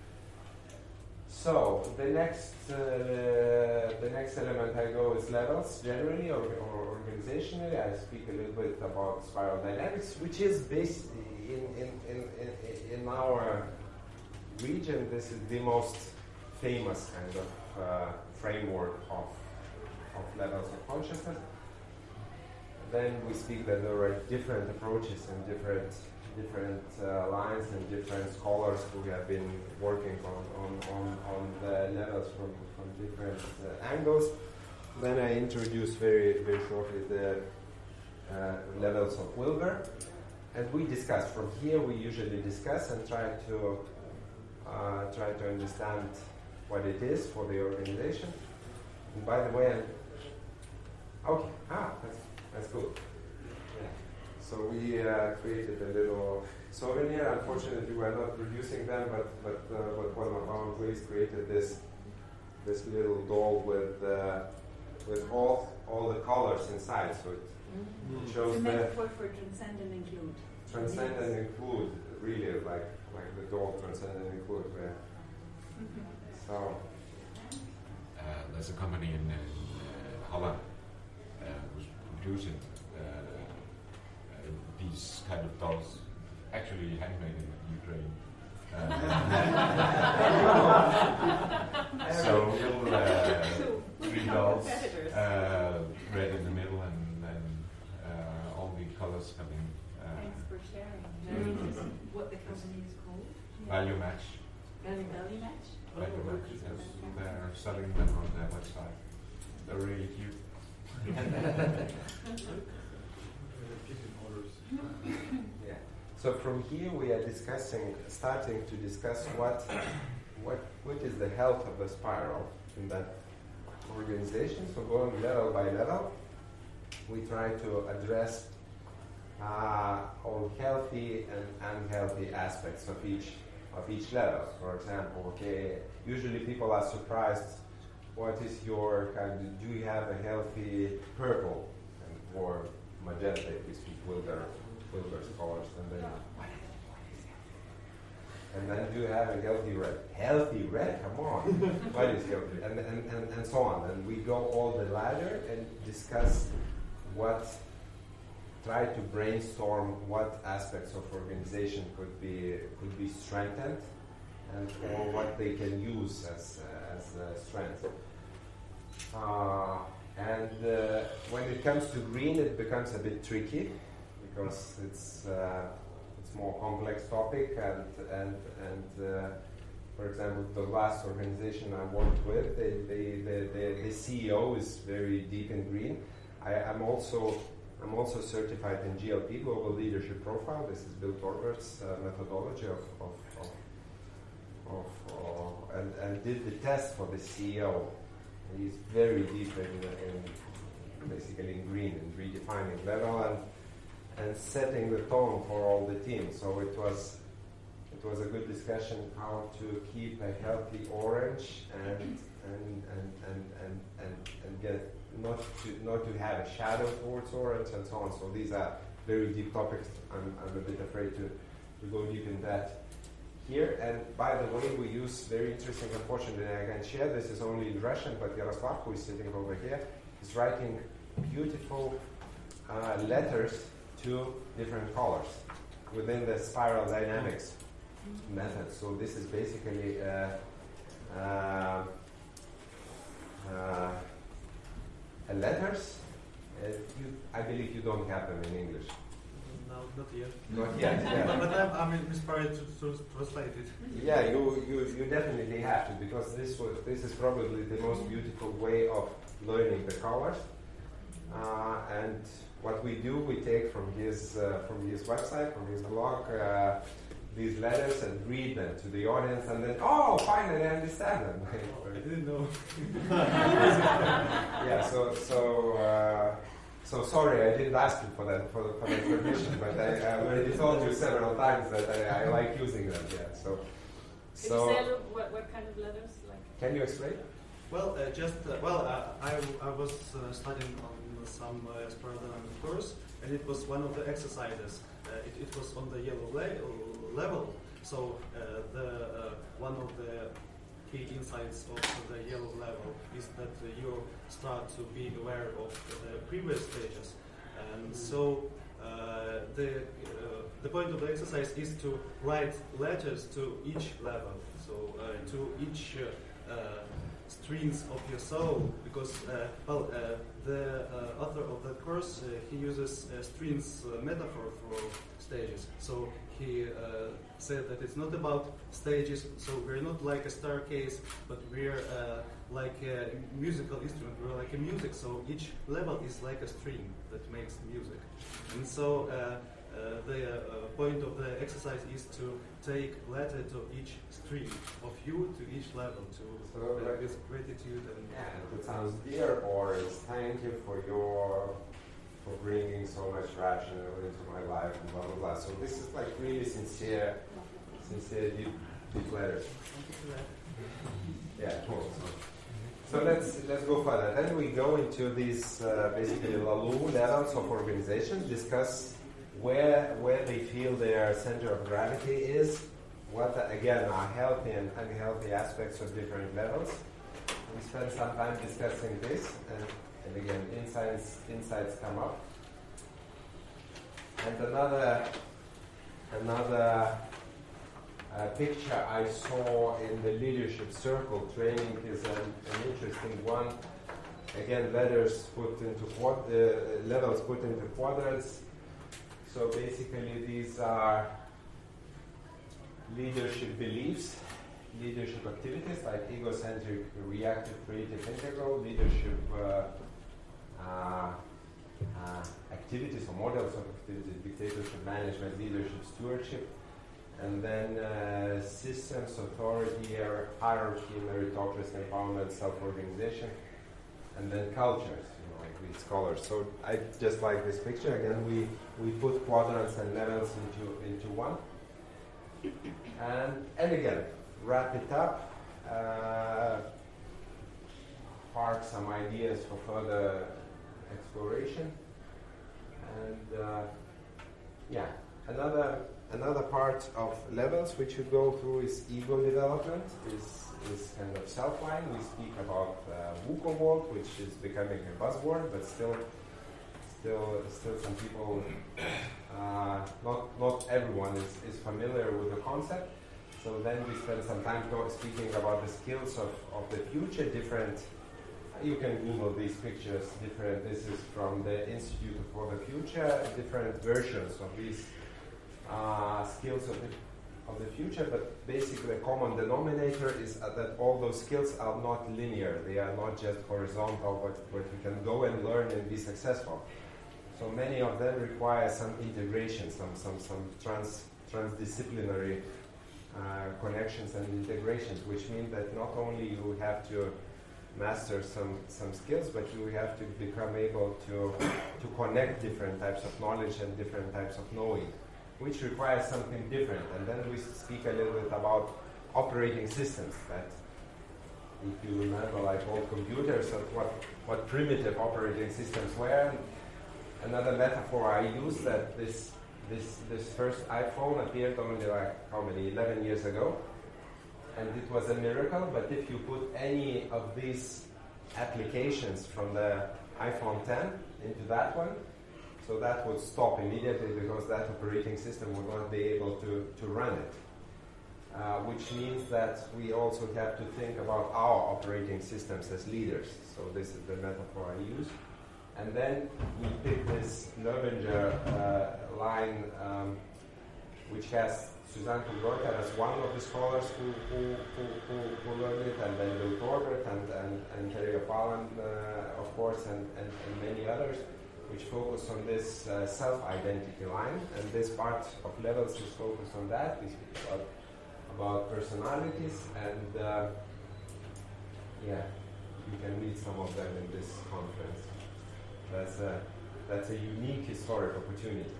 So the next element I go is levels generally or organizationally. I speak a little bit about spiral dynamics, which is based in our region. This is the most famous kind of framework of levels of consciousness. Then we speak that there are different approaches and different lines and different scholars who have been working on the levels from different angles. Then I introduce very shortly the levels of Wilber, and we discuss. From here, we usually discuss and try to understand what it is for the organization. And by the way, that's good. Yeah. So we created a little souvenir. Unfortunately, we're not producing them, but one of our employees created this little doll with all the colors inside. So it shows the metaphor for transcend and include. Transcend and include, really, like the doll transcend and include. Yeah. So there's a company in Holland who's producing these kind of dolls, actually handmade in Ukraine. So three dolls, red in the middle, and then all the colors coming. Thanks for sharing. What the company is called? Value Match. Value Match? Value Match. Yes. They're selling them on their website. They're really cute. Yeah. So from here we are starting to discuss what is the health of the spiral in that organization. So going level by level, we try to address all healthy and unhealthy aspects of each level. For example, usually people are surprised. What is your do you have a healthy purple or magenta? If we speak Wilber's colors, and then what is that? And then do you have a healthy red? Healthy red? Come on, what is healthy? And so on. And we go all the ladder and discuss try to brainstorm what aspects of organization could be strengthened, or what they can use as strength. When it comes to green, it becomes a bit tricky because it's more complex topic, and for example, the last organization I worked with, the CEO is very deep in green. I'm also certified in GLP, Global Leadership Profile. This is Bill Torbert's methodology and did the test for the CEO. He's very deep in basically in green and redefining level and setting the tone for all the teams. So it was a good discussion how to keep a healthy orange and get not to have a shadow towards orange and so on. So these are very deep topics. I'm a bit afraid to go deep in that here. And by the way, we use very interesting, unfortunately I can share, this is only in Russian, but Yaroslav, who is sitting over here, is writing beautiful letters to different colors within the spiral dynamics method. So this is basically letters. I believe you don't have them in English. No, not yet. Not yet, yeah. But I'm inspired to translate it. Yeah, you definitely have to, because this is probably the most beautiful way of learning the colors. And what we do, we take from his website, from his blog, these letters and read them to the audience, and then finally I understand them. I didn't know. Yeah. So sorry, I didn't ask you for that permission, but I already told you several times that I like using them. Yeah. Can you say what kind of letters? Can you explain? Well, I was studying on some Esperanto course, and it was one of the exercises. It was on the yellow level. So one of the key insights of the yellow level is that you start to be aware of the previous stages, and so the point of the exercise is to write letters to each level. So to each strings of your soul, because the author of that course he uses strings metaphor for stages. So he said that it's not about stages. So we're not like a staircase, but we're like a musical instrument. We're like a music. So each level is like a string that makes music. And so the point of the exercise is to take letter to each string of you to each level to with gratitude and it sounds dear, or it's thank you for bringing so much rationale into my life and blah blah blah. So this is like really sincere deep letters. Yeah, cool. So let's go further. Then we go into these basically LaLu levels of organizations, discuss where they feel their center of gravity is, what again are healthy and unhealthy aspects of different levels. We spend some time discussing this, and again insights come up. And another picture I saw in the leadership circle training is an interesting one. Again, levels put into quadrants. So basically these are leadership beliefs, leadership activities like egocentric, reactive, creative, integral, leadership activities or models of activities, dictatorship, management, leadership, stewardship, and then systems, authority, hierarchy, meritocracy, empowerment, self-organization, and then cultures, like these colors. So I just like this picture. Again, we put quadrants and levels into one. And again, wrap it up, park some ideas for further exploration. And another part of levels which you go through is ego development, is kind of self-line. We speak about WUKO-Volt, which is becoming a buzzword, but still some people, not everyone is familiar with the concept. So then we spend some time speaking about the skills of the future, different. You can Google these pictures. This is from the Institute for the Future. Different versions of these skills of the future, but basically a common denominator is that all those skills are not linear. They are not just horizontal, but you can go and learn and be successful. So many of them require some integration, some transdisciplinary connections and integrations, which mean that not only you have to master some skills, but you have to become able to connect different types of knowledge and different types of knowing, which requires something different. And then we speak a little bit about operating systems, that if you remember like old computers, what primitive operating systems were. Another metaphor I use, that this first iPhone appeared only like 11 years ago, and it was a miracle. But if you put any of these applications from the iPhone 10 into that one, so that would stop immediately, because that operating system would not be able to run it. Which means that we also have to think about our operating systems as leaders. So this is the metaphor I use. And then we pick this Löwinger line, which has Suzanne von Reuter as one of the scholars who learned it, and then Bill Torbert and Terry O'Fallon, of course, and many others, which focus on this self-identity line. And this part of levels is focused on that. We speak about personalities, and you can meet some of them in this conference. That's a unique historic opportunity.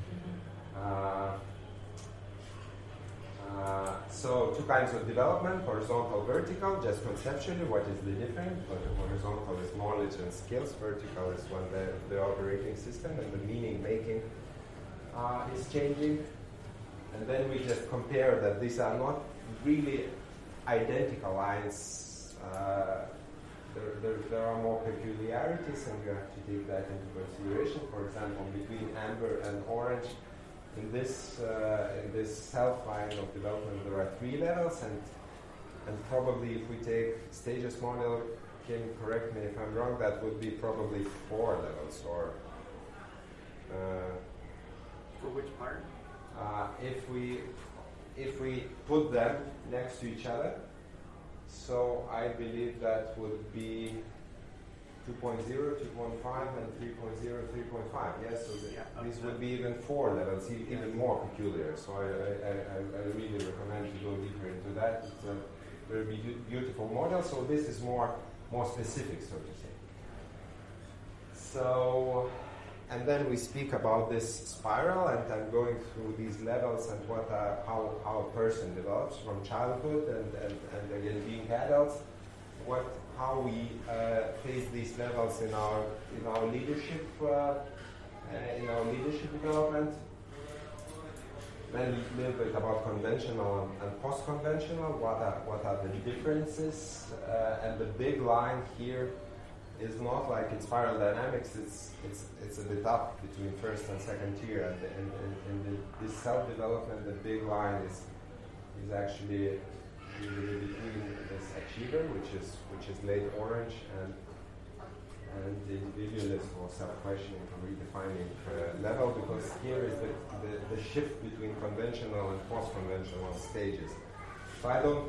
So two kinds of development, horizontal, vertical, just conceptually, what is the difference? Horizontal is knowledge and skills, vertical is when the operating system and the meaning making is changing. And then we just compare that these are not really identical lines. There are more peculiarities, and you have to take that into consideration. For example, between amber and orange, in this self line of development, there are 3 levels, and probably if we take stages model, Kim, correct me if I'm wrong, that would be probably 4 levels, or for which part? If we put them next to each other, so I believe that would be 2.0, 2.5, and 3.0, 3.5. Yes, so these would be even 4 levels, even more peculiar. So I really recommend to go deeper into that. It's a very beautiful model. So this is more specific, so to say. So, and then we speak about this spiral, and I'm going through these levels and how a person develops from childhood and again being adults. How we face these levels in our leadership development. Then a little bit about conventional and post-conventional. What are the differences? And the big line here is not like in spiral dynamics. It's a bit up between first and second tier. And in this self-development, the big line is actually usually between this achiever, which is late orange, and the individualist or self-questioning or redefining level, because here is the shift between conventional and post-conventional stages. So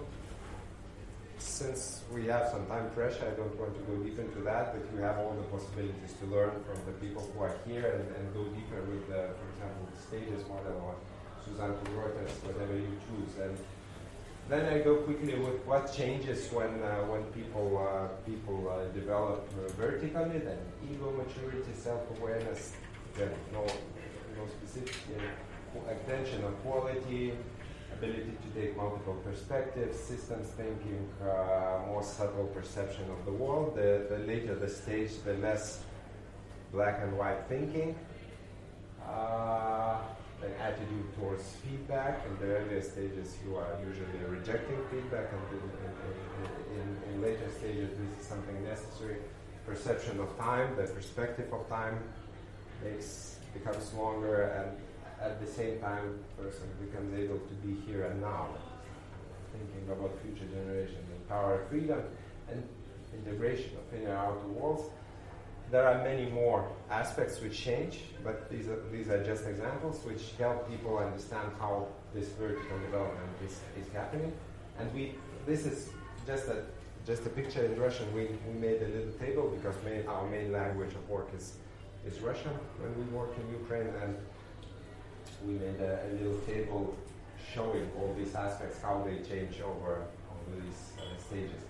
since we have some time pressure, I don't want to go deep into that, but you have all the possibilities to learn from the people who are here and go deeper with, for example, the stages model or Suzanne von Reuter's, whatever you choose. And then I go quickly with what changes when people develop vertically. Then ego maturity, self-awareness, no specific attention on quality, ability to take multiple perspectives, systems thinking, more subtle perception of the world. The later the stage, the less black and white thinking. An attitude towards feedback. In the earlier stages, you are usually rejecting feedback, and in later stages, this is something necessary. Perception of time, the perspective of time becomes longer, and at the same time, the person becomes able to be here and now, thinking about future generations, and power, freedom, and integration of inner and outer worlds. There are many more aspects which change, but these are just examples which help people understand how this vertical development is happening. And this is just a picture in Russian. We made a little table because our main language of work is Russian when we work in Ukraine, and we made a little table showing all these aspects, how they change over these stages.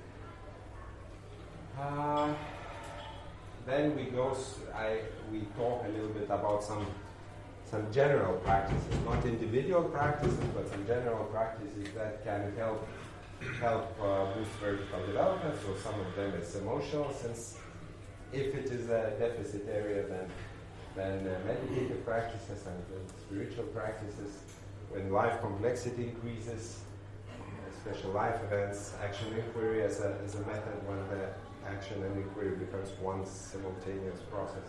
Then we talk a little bit about some general practices, not individual practices, but some general practices that can help boost vertical development. So some of them is emotional, since if it is a deficit area, then meditative practices and spiritual practices. When life complexity increases, special life events, action inquiry as a method when the action and inquiry becomes one simultaneous process.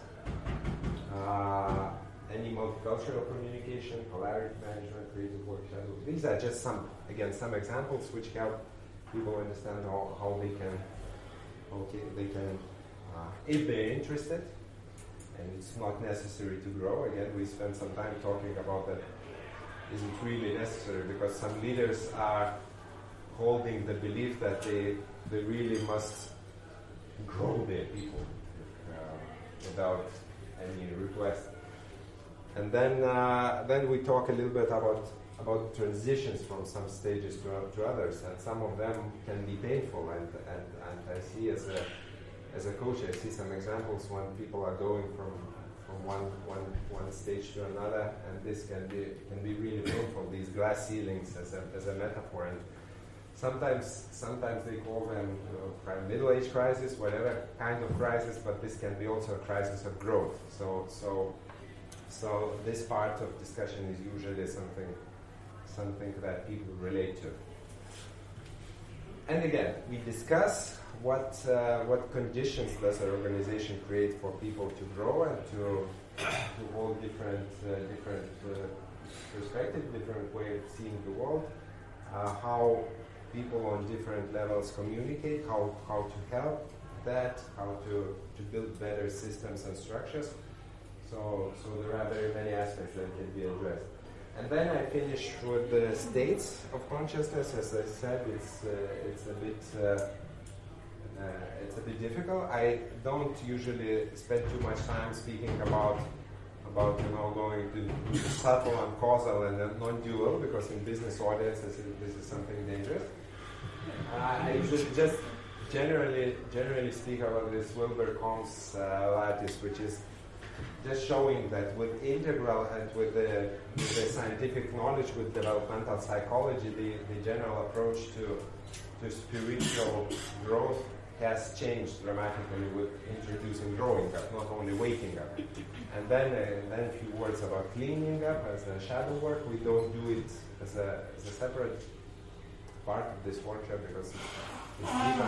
Any multicultural communication, polarity management, creative work. These are just some examples which help people understand how they can, if they're interested, and it's not necessary to grow. Again, we spent some time talking about that. Is it really necessary? Because some leaders are holding the belief that they really must grow their people without any request. And then we talk a little bit about transitions from some stages to others, and some of them can be painful. And I see as a coach, I see some examples when people are going from one stage to another, and this can be really painful. These glass ceilings as a metaphor, and sometimes they call them middle age crisis, whatever kind of crisis, but this can be also a crisis of growth. So this part of discussion is usually something that people relate to. And again, we discuss what conditions does an organization create for people to grow and to hold different perspective, different way of seeing the world, how people on different levels communicate, how to help that, how to build better systems and structures. So there are very many aspects that can be addressed. And then I finish with the states of consciousness. As I said, it's a bit difficult. I don't usually spend too much time speaking about going to subtle and causal and non-dual, because in business audiences this is something dangerous. I usually just generally speak about this Wilber-Kohm's lattice, which is just showing that with integral and with the scientific knowledge, with developmental psychology, the general approach to spiritual growth has changed dramatically with introducing growing up, not only waking up. And then a few words about cleaning up as a shadow work. We don't do it as a separate part of this workshop because it's deep,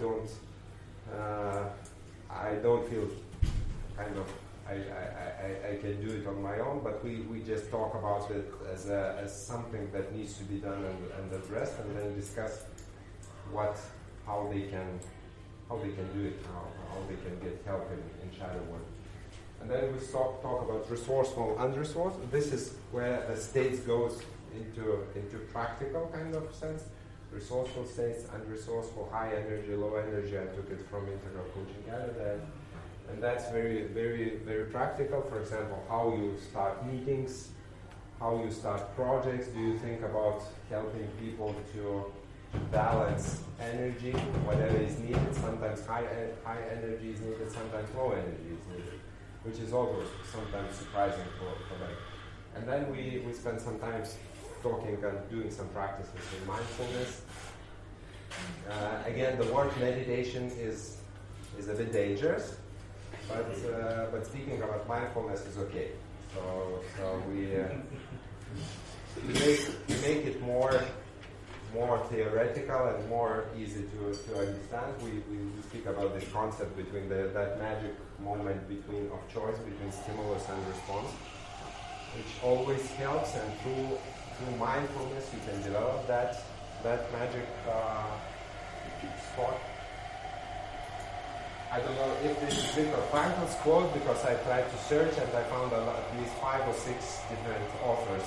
and I don't feel kind of I can do it on my own, but we just talk about it as something that needs to be done and addressed, and then discuss how they can do it, how they can get help in shadow work. And then we talk about resourceful, unresourceful. This is where the states goes into practical kind of sense. Resourceful states, unresourceful, high energy, low energy. I took it from Integral Coaching Canada. And that's very, very, very practical. For example, how you start meetings, how you start projects. Do you think about helping people to balance energy, whatever is needed? Sometimes high energy is needed, sometimes low energy is needed, which is also sometimes surprising for them. And then we spend some time talking and doing some practices in mindfulness. Again, the word meditation is a bit dangerous. But speaking about mindfulness is okay. So we make it more theoretical and more easy to understand. We speak about this concept between that magic moment of choice between stimulus and response, which always helps. And through mindfulness, you can develop that magic spot. I don't know if this is Viktor Frankl's quote, because I tried to search and I found at least 5 or 6 different authors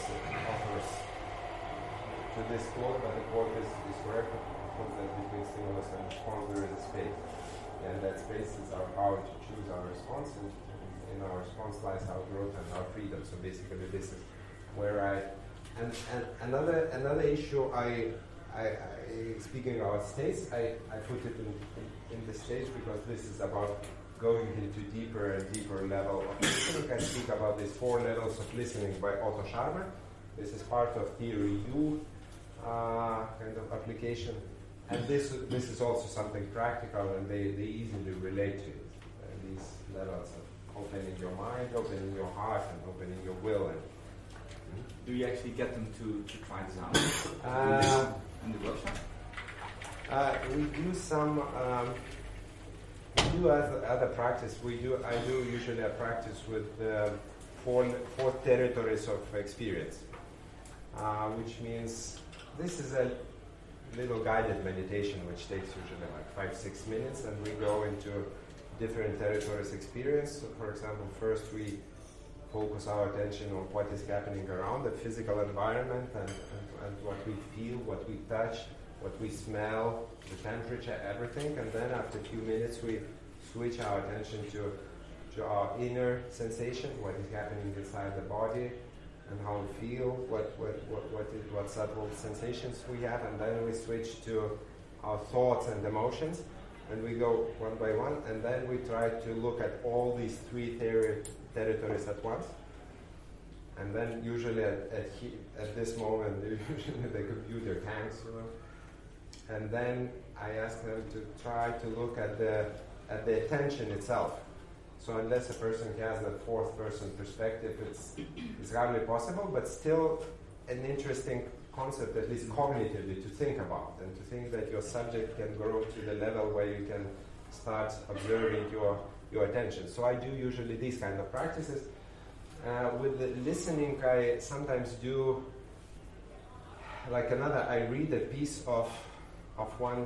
to this quote, but the quote is correct. It quotes that between stimulus and response there is a space. And that space is our power to choose our response, and in our response lies our growth and our freedom. So basically this is where and another issue speaking about states, I put it in the stage because this is about going into deeper and deeper level of listening. I speak about these 4 levels of listening by Otto Scharmer. This is part of Theory U kind of application, and this is also something practical, and they easily relate to it. These levels of opening your mind, opening your heart, and opening your will. And do you actually get them to try this out in the workshop? We do some. We do other practice. I do usually a practice with 4 territories of experience, which means this is a little guided meditation, which takes usually like 5-6 minutes, and we go into different territories experience. So for example, first we focus our attention on what is happening around the physical environment and what we feel, what we touch, what we smell, the temperature, everything. And then after a few minutes we switch our attention to our inner sensation, what is happening inside the body and how we feel, what subtle sensations we have, and then we switch to our thoughts and emotions, and we go one by one, and then we try to look at all these three territories at once. And then usually at this moment, usually the computer hangs, and then I ask them to try to look at the attention itself. So unless a person has the fourth person perspective, it's hardly possible, but still an interesting concept, at least cognitively, to think about, and to think that your subject can grow to the level where you can start observing your attention. So I do usually these kind of practices. With the listening, I sometimes do I read a piece of one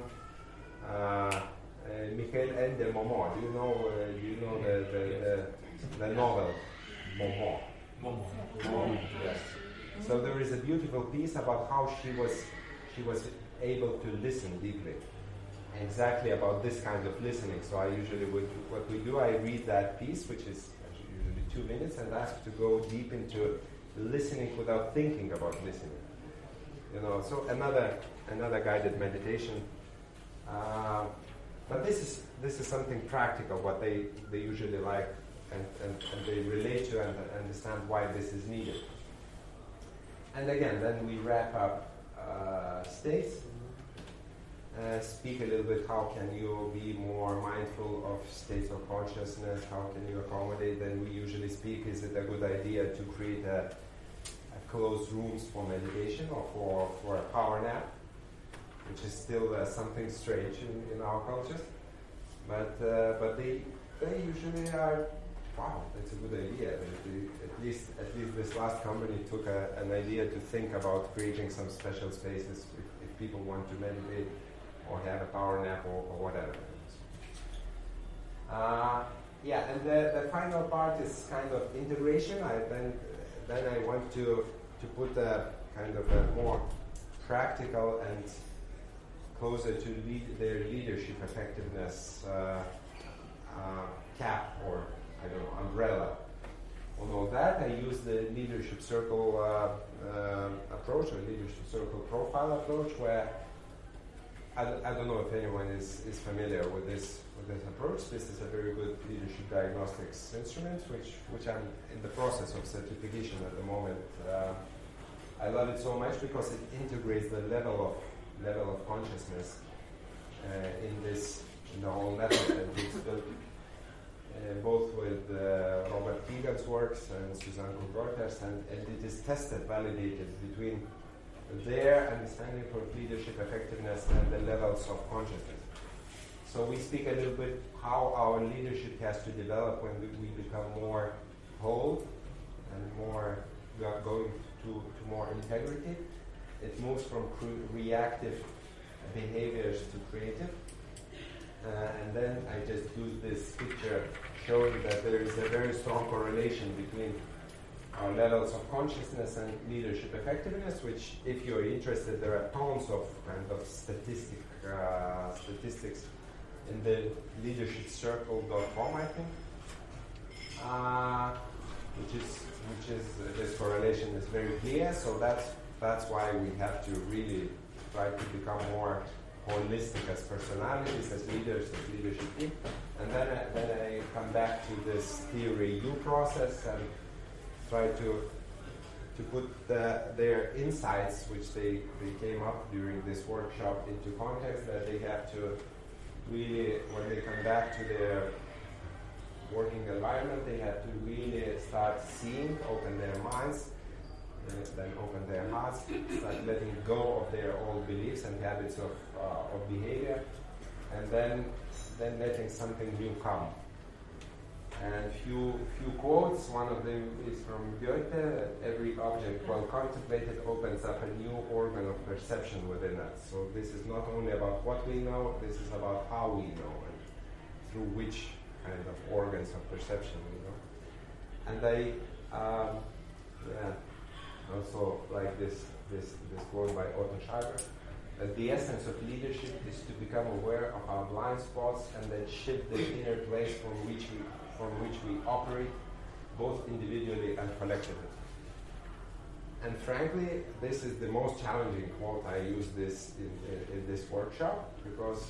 Michael Ende de Montmort. Do you know the novel Montmort? Montmort. Yes. So there is a beautiful piece about how she was able to listen deeply. Exactly about this kind of listening. So I usually I read that piece, which is usually 2 minutes, and ask to go deep into listening without thinking about listening. So another guided meditation. But this is something practical, what they usually like, and they relate to and understand why this is needed. And again, then we wrap up states, speak a little bit how can you be more mindful of states of consciousness, how can you accommodate. Then we usually speak, is it a good idea to create a closed rooms for meditation or for a power nap, which is still something strange in our cultures. But they usually are, wow, that's a good idea. At least this last company took an idea to think about creating some special spaces if people want to meditate or have a power nap or whatever. And the final part is kind of integration. Then I want to put a kind of a more practical and closer to their leadership effectiveness cap or umbrella. Although that I use the leadership circle approach or leadership circle profile approach, where I don't know if anyone is familiar with this approach. This is a very good leadership diagnostics instrument, which I'm in the process of certification at the moment. I love it so much because it integrates the level of consciousness in the whole method that it's built, both with Robert Kegan's works and Suzanne Kuhn-Reuters, and it is tested, validated between their understanding of leadership effectiveness and the levels of consciousness. So we speak a little bit how our leadership has to develop when we become more whole and more, we are going to more integrity. It moves from reactive behaviors to creative. And then I just use this picture showing that there is a very strong correlation between our levels of consciousness and leadership effectiveness, which, if you're interested, there are tons of kind of statistics in the leadershipcircle.com, I think, which is this correlation is very clear. So that's why we have to really try to become more holistic as personalities, as leaders, as leadership team. And then I come back to this theory U process and try to put their insights, which they came up during this workshop, into context, that they have to really, when they come back to their working environment, they have to really start seeing, open their minds, then open their hearts, start letting go of their old beliefs and habits of behavior, and then letting something new come. And few quotes. One of them is from Goethe: "Every object, well contemplated, opens up a new organ of perception within us." So this is not only about what we know; this is about how we know and through which kind of organs of perception, And I also like this quote by Otto Schreiber, that the essence of leadership is to become aware of our blind spots and then shift the inner place from which we operate, both individually and collectively. And frankly, this is the most challenging quote. I use this in this workshop because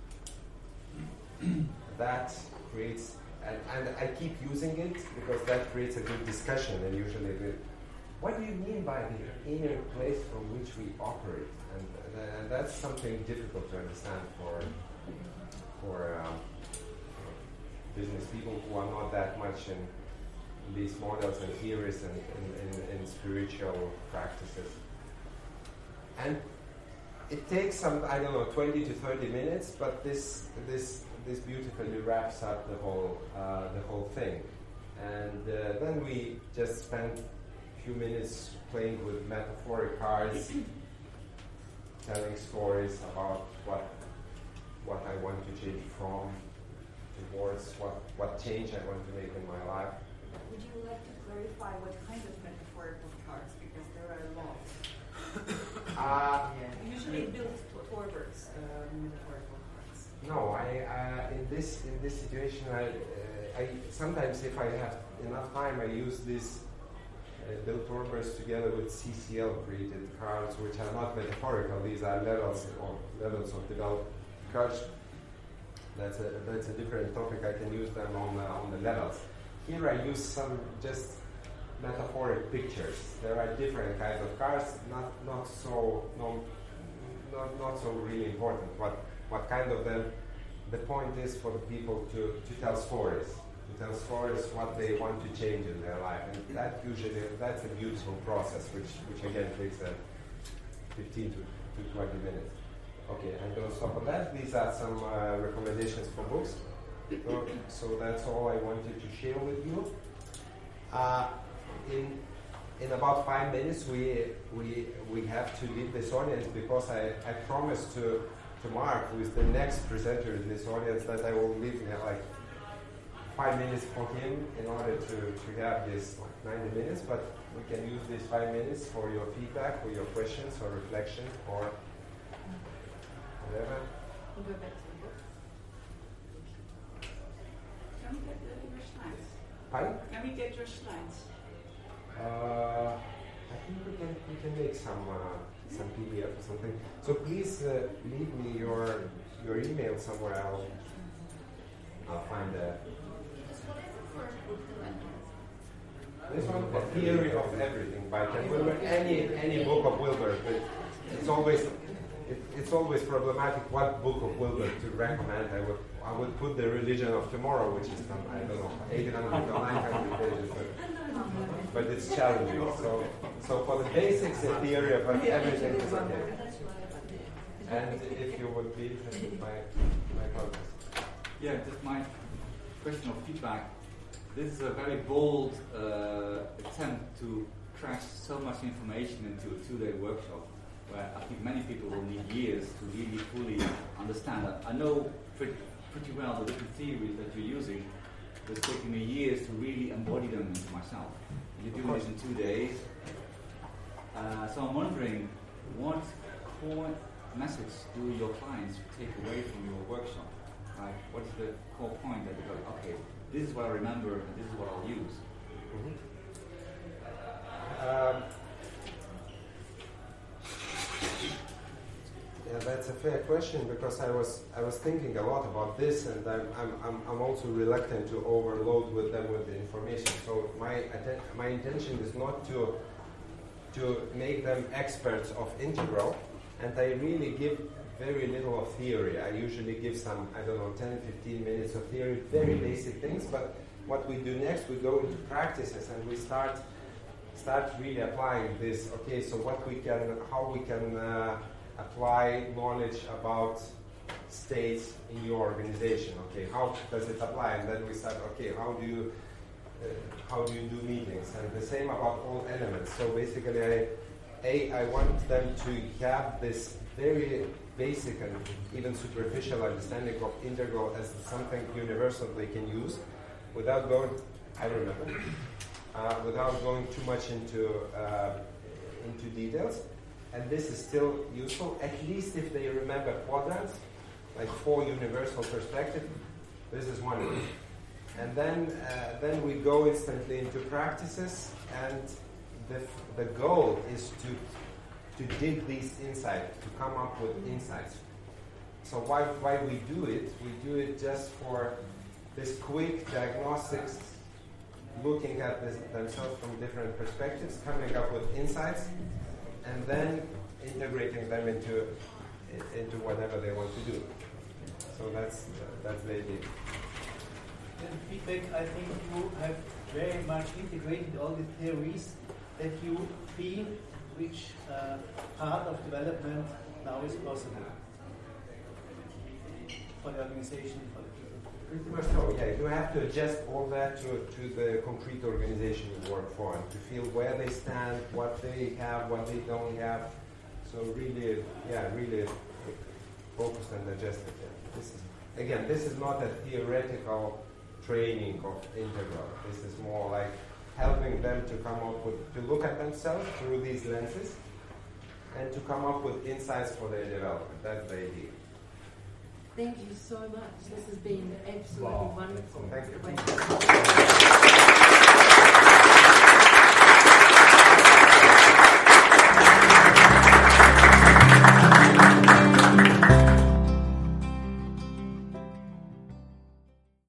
that creates, and I keep using it because that creates a good discussion. And usually, what do you mean by the inner place from which we operate? And that's something difficult to understand for business people who are not that much in these models and theories and in spiritual practices. And it takes some, 20 to 30 minutes, but this beautifully wraps up the whole thing. And then we just spent a few minutes playing with metaphoric cards, telling stories about what I want to change from towards what change I want to make in my life. Would you like to clarify what kind of metaphorical cards? Because there are lots. Usually built towards metaphorical cards. No, in this situation, I sometimes, if I have enough time, I use these Bill Torbers together with CCL created cards, which are not metaphorical. These are levels of developed cards. That's a different topic. I can use them on the levels. Here I use some just metaphoric pictures. There are different kinds of cards, not so really important. What kind of them? The point is for the people to tell stories. To tell stories what they want to change in their life, and that's a beautiful process, which again takes 15 to 20 minutes. Okay, I'm going to stop on that. These are some recommendations for books. So that's all I wanted to share with you. In about 5 minutes, we have to leave this audience because I promised to Mark, who is the next presenter in this audience, that I will leave like 5 minutes for him in order to have this 90 minutes. But we can use these 5 minutes for your feedback, for your questions, or reflection, or whatever. We'll go back to the book. Can we get your slides? Pardon? Can we get your slides? I think we can make some PDF or something. So please leave me your email somewhere. I'll find that. This one, The Theory of Everything by Ken Wilber. Any book of Wilber, but it's always problematic what book of Wilber to recommend. I would put The Religion of Tomorrow, which is some 800 or 900 pages, but it's challenging. So for the basics, The Theory of Everything is okay. And if you would be interested in my contest. Yeah, just my question of feedback. This is a very bold attempt to crash so much information into a 2-day workshop, where I think many people will need years to really fully understand that. I know pretty well the different theories that you're using. It's taking me years to really embody them into myself. You're doing this in 2 days. So I'm wondering, what core message do your clients take away from your workshop? Like, what is the core point that they go, okay, this is what I remember and this is what I'll use? Yeah, that's a fair question, because I was thinking a lot about this, and I'm also reluctant to overload them with the information. So my intention is not to make them experts of integral, and I really give very little of theory. I usually give some 10-15 minutes of theory, very basic things. But what we do next, we go into practices, and we start really applying this. Okay, so how we can apply knowledge about states in your organization. Okay, how does it apply? And then we start. Okay, how do you do meetings? And the same about all elements. So basically, I want them to have this very basic and even superficial understanding of integral as something universal they can use, without going, without going too much into details. And this is still useful, at least if they remember quadrants, like 4 universal perspectives. This is one way. And then we go instantly into practices, and the goal is to dig these insights, to come up with insights. So why we do it? We do it just for this quick diagnostics, looking at themselves from different perspectives, coming up with insights, and then integrating them into whatever they want to do. So that's the idea. In feedback, I think you have very much integrated all the theories that you feel which part of development now is possible for the organization, for the people. Pretty much so, yeah. You have to adjust all that to the concrete organization you work for, and to feel where they stand, what they have, what they don't have. So really focus and adjust it. This is not a theoretical training of integral. This is more like helping them to come up with, to look at themselves through these lenses and to come up with insights for their development. That's the idea. Thank you so much. This has been absolutely wonderful. Thank you.